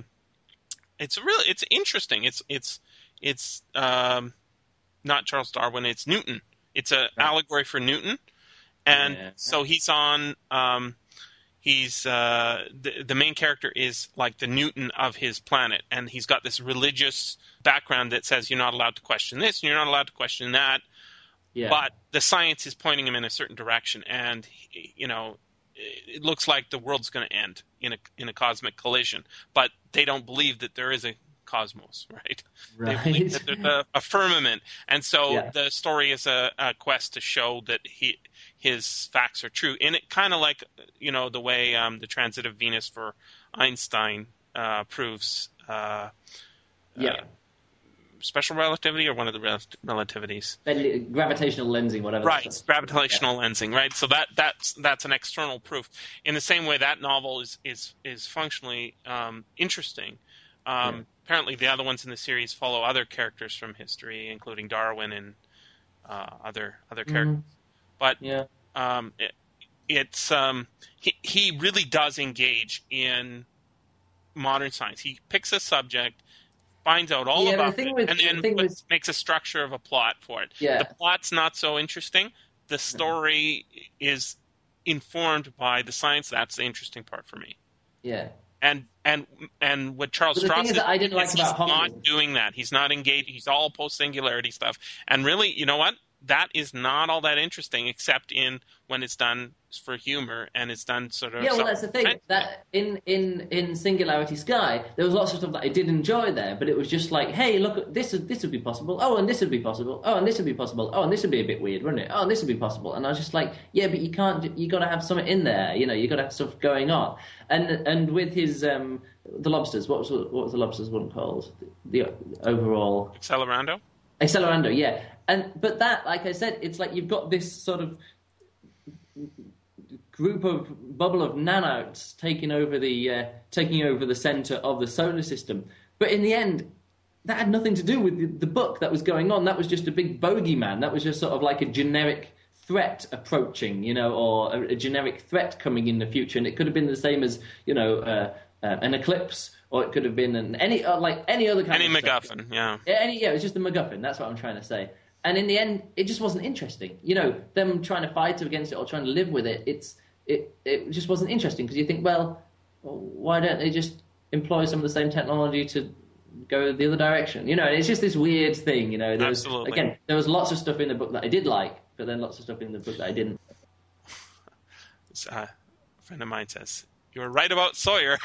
It's really it's interesting. It's it's it's um, not Charles Darwin. It's Newton. It's an right. allegory for Newton, and yeah. so he's on. Um, he's uh, the the main character is like the Newton of his planet, and he's got this religious background that says you're not allowed to question this, and you're not allowed to question that. Yeah. But the science is pointing him in a certain direction, and you know. It looks like the world's going to end in a in a cosmic collision, but they don't believe that there is a cosmos, right? Right. They believe that there's a, a firmament, and so yeah. the story is a, a quest to show that he his facts are true. And it kind of like you know the way um, the transit of Venus for Einstein uh, proves. Uh, yeah. Uh, special relativity or one of the rel- relativities? Gravitational lensing, whatever. Right, gravitational yeah. lensing, right? So that that's that's an external proof. In the same way, that novel is is is functionally um, interesting. Um, yeah. Apparently, the other ones in the series follow other characters from history, including Darwin and uh, other other characters. Mm. But yeah. um, it, it's um, he he really does engage in modern science. He picks a subject. Finds out all yeah, about the it, with, and then the with... makes a structure of a plot for it. Yeah. The plot's not so interesting. The story no. is informed by the science. That's the interesting part for me. Yeah. And and and what Charles Stross is, I didn't like is about he's Hawking. not doing that. He's not engaged. He's all post-singularity stuff. And really, you know what? That is not all that interesting, except in when it's done for humor and it's done sort of. Yeah, well, that's the thing. That in in in Singularity Sky, there was lots of stuff that I did enjoy there, but it was just like, hey, look, this this would be possible. Oh, and this would be possible. Oh, and this would be possible. Oh, and this would be a bit weird, wouldn't it? Oh, and this would be possible. And I was just like, yeah, but you can't. You got to have something in there. You know, you got to have stuff going on. And and with his um the lobsters, what was what was the lobsters one called? The, the overall Accelerando. Accelerando, yeah. And but that, like I said, it's like you've got this sort of group of bubble of nanites taking over the uh, taking over the center of the solar system. But in the end, that had nothing to do with the, the book that was going on. That was just a big bogeyman. That was just sort of like a generic threat approaching, you know, or a, a generic threat coming in the future. And it could have been the same as, you know, uh, uh, an eclipse. Or it could have been an, any uh, like any other kind any of MacGuffin, stuff. yeah. Any, yeah, it was just a MacGuffin. That's what I'm trying to say. And in the end, it just wasn't interesting. You know, them trying to fight against it or trying to live with it, it's it it just wasn't interesting because you think, well, why don't they just employ some of the same technology to go the other direction? You know, it's just this weird thing. You know, there was, Absolutely. Again, there was lots of stuff in the book that I did like, but then lots of stuff in the book that I didn't. Uh, a friend of mine says, "You were right about Sawyer."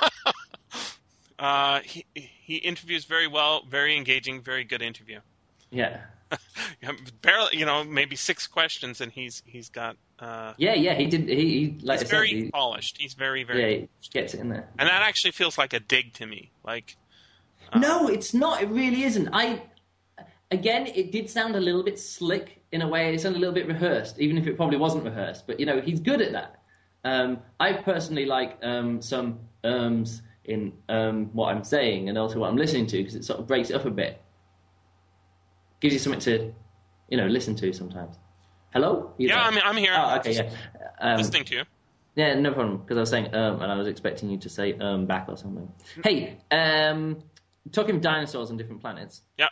Uh, he he interviews very well, very engaging, very good interview. Yeah. Barely, you know, maybe six questions, and he's he's got. Uh, yeah, yeah, he did. He, he like he's I very said, he, polished. He's very very. Yeah, he gets it in there. And that actually feels like a dig to me. Like. Uh, no, it's not. It really isn't. I. Again, it did sound a little bit slick in a way. It sounded a little bit rehearsed, even if it probably wasn't rehearsed. But you know, he's good at that. Um, I personally like um, some ums. in um, what I'm saying and also what I'm listening to, because it sort of breaks it up a bit. Gives you something to, you know, listen to sometimes. Hello? You yeah, there? I'm, I'm here. Oh, okay, yeah. Um, Listening to you. Yeah, no problem, because I was saying um, and I was expecting you to say um back or something. Hey, um, talking of dinosaurs on different planets. Yeah.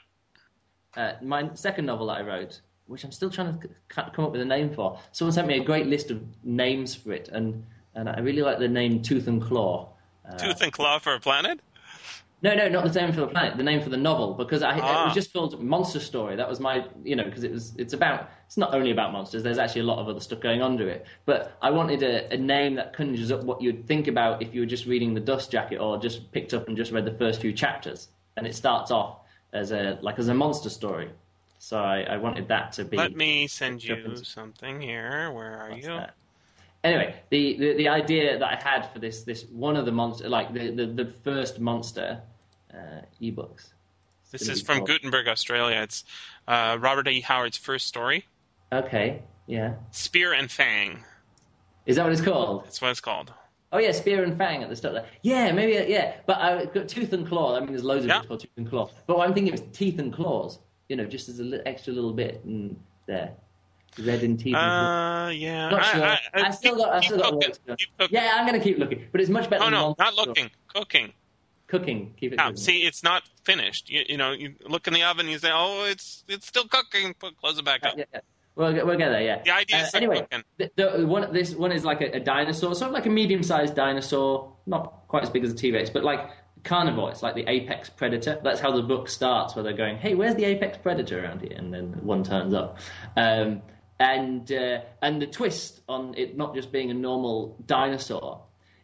Uh, my second novel that I wrote, which I'm still trying to c- come up with a name for. Someone sent me a great list of names for it, and, and I really like the name Tooth and Claw. Uh, Tooth and Claw for a Planet? No, no, not the name for the planet. The name for the novel, because I, Ah. it was just called Monster Story. That was my, you know, because it was. It's about. It's not only about monsters. There's actually a lot of other stuff going under it. But I wanted a, a name that conjures up what you'd think about if you were just reading the Dust Jacket or just picked up and just read the first few chapters. And it starts off as a like as a monster story. So I, I wanted that to be. Let me send you something here. Where are What's you? that? Anyway, the, the, the idea that I had for this this one of the monster like the, the, the first monster uh, ebooks. This is from Gutenberg, Australia. It's uh, Robert E. Howard's first story. Okay, yeah. Spear and Fang. Is that what it's called? That's what it's called. Oh yeah, Spear and Fang at the start there. Yeah, maybe yeah. But I got Tooth and Claw. I mean, there's loads of Yeah. books called Tooth and Claw. But what I'm thinking is Teeth and Claws. You know, just as a li- extra little bit mm, there. Red and teeth. Uh, yeah. Not sure. I, I, I, I still keep, got. I keep still got cooking. work to do. Keep cooking. Yeah, I'm gonna keep looking. But it's much better. Oh than no, Monster not Story. looking. Cooking. Cooking. Keep it. Yeah, cooking. see, it's not finished. You, you know, you look in the oven, you say, "Oh, it's it's still cooking." Put close it back Uh, up. yeah, yeah. We'll get, we'll get there. Yeah. The idea Uh, is still anyway, cooking. the, the one this one is like a, a dinosaur, sort of like a medium-sized dinosaur, not quite as big as a T-Rex, but like carnivore. It's like the apex predator. That's how the book starts, where they're going, "Hey, where's the apex predator around here?" And then one turns up. Um, and uh, and the twist on it not just being a normal dinosaur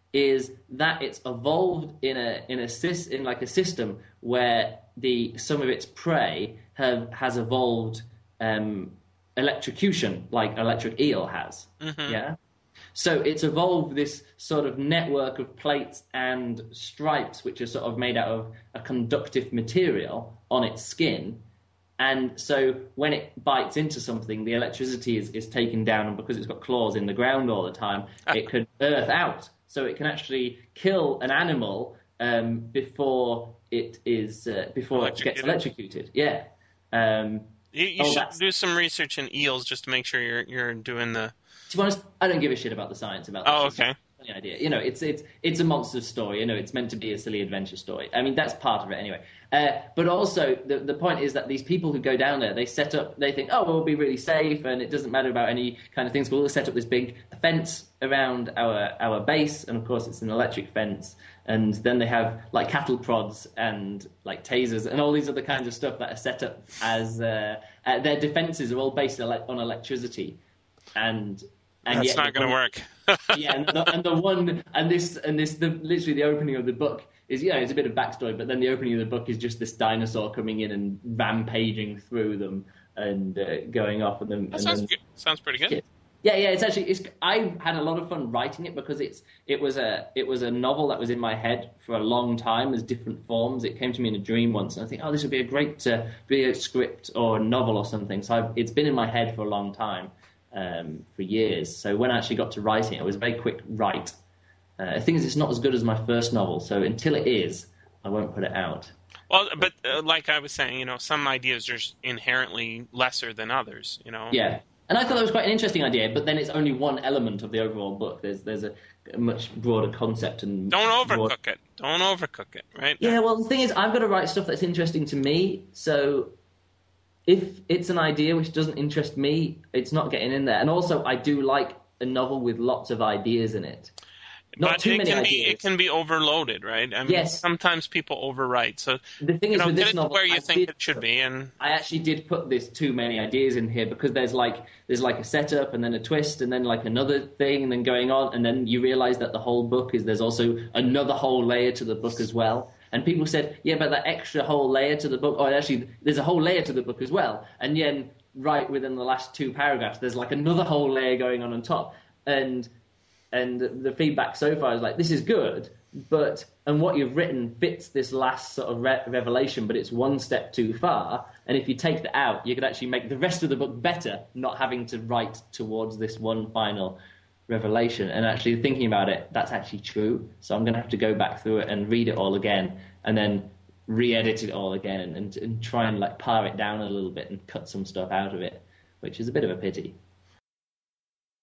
is that it's evolved in a in a sys, in like a system where the some of its prey have has evolved um, electrocution, like electric eel has. Mm-hmm. Yeah. So it's evolved this sort of network of plates and stripes, which are sort of made out of a conductive material on its skin. And so when it bites into something, the electricity is, is taken down, and because it's got claws in the ground all the time, it could earth out. So it can actually kill an animal um, before it is uh, before it gets electrocuted. Yeah. Um, You, you Oh, should that's- do some research in eels just to make sure you're you're doing the. to be honest, I don't give a shit about the science about that. Oh, It's okay. a funny idea. You know, it's it's it's a monster story. You know, it's meant to be a silly adventure story. I mean, that's part of it anyway. Uh, but also, the the point is that these people who go down there, they set up, they think, oh, we'll be really safe, and it doesn't matter about any kind of things. We'll set up this big fence around our our base, and of course, it's an electric fence. And then they have like cattle prods and like tasers and all these other kinds of stuff that are set up as uh, uh, their defenses are all based ele- on electricity. And and That's yet not the going to one- work. yeah, and the, and the one and this and this the literally the opening of the book is yeah, it's a bit of backstory, but then the opening of the book is just this dinosaur coming in and rampaging through them and uh, going off, and then That and sounds then, good. Sounds pretty good. yeah, yeah, it's actually it's. I had a lot of fun writing it because it's it was a it was a novel that was in my head for a long time as different forms. It came to me in a dream once, and I think, oh, this would be a great uh, be a script or a novel or something. So I've, it's been in my head for a long time, um, for years. So when I actually got to writing it, it was a very quick write. Uh, the thing is, it's not as good as my first novel, so until it is, I won't put it out. Well, but uh, like I was saying, you know, some ideas are just inherently lesser than others. You know. Yeah. And I thought that was quite an interesting idea, but then it's only one element of the overall book. There's there's a, a much broader concept and Don't broad- overcook it. Don't overcook it, right? Yeah, well, the thing is, I've got to write stuff that's interesting to me. So if it's an idea which doesn't interest me, it's not getting in there. And also, I do like a novel with lots of ideas in it. Not but too it many can ideas. be it can be overloaded, right? I mean, Yes. sometimes people overwrite. So The thing you is, know, with get this it to novel, where you I think did- it should be, and I actually did put this too many ideas in here because there's like there's like a setup and then a twist and then like another thing and then going on, and then you realize that the whole book is there's also another whole layer to the book as well. And people said, yeah, but that extra whole layer to the book, or actually there's a whole layer to the book as well. And then right within the last two paragraphs, there's like another whole layer going on on top. And and the feedback so far is like, this is good, but and what you've written fits this last sort of re- revelation, but it's one step too far. And if you take that out, you could actually make the rest of the book better, not having to write towards this one final revelation. And actually thinking about it, that's actually true. So I'm going to have to go back through it and read it all again, and then re-edit it all again, and, and try and like pare it down a little bit and cut some stuff out of it, which is a bit of a pity.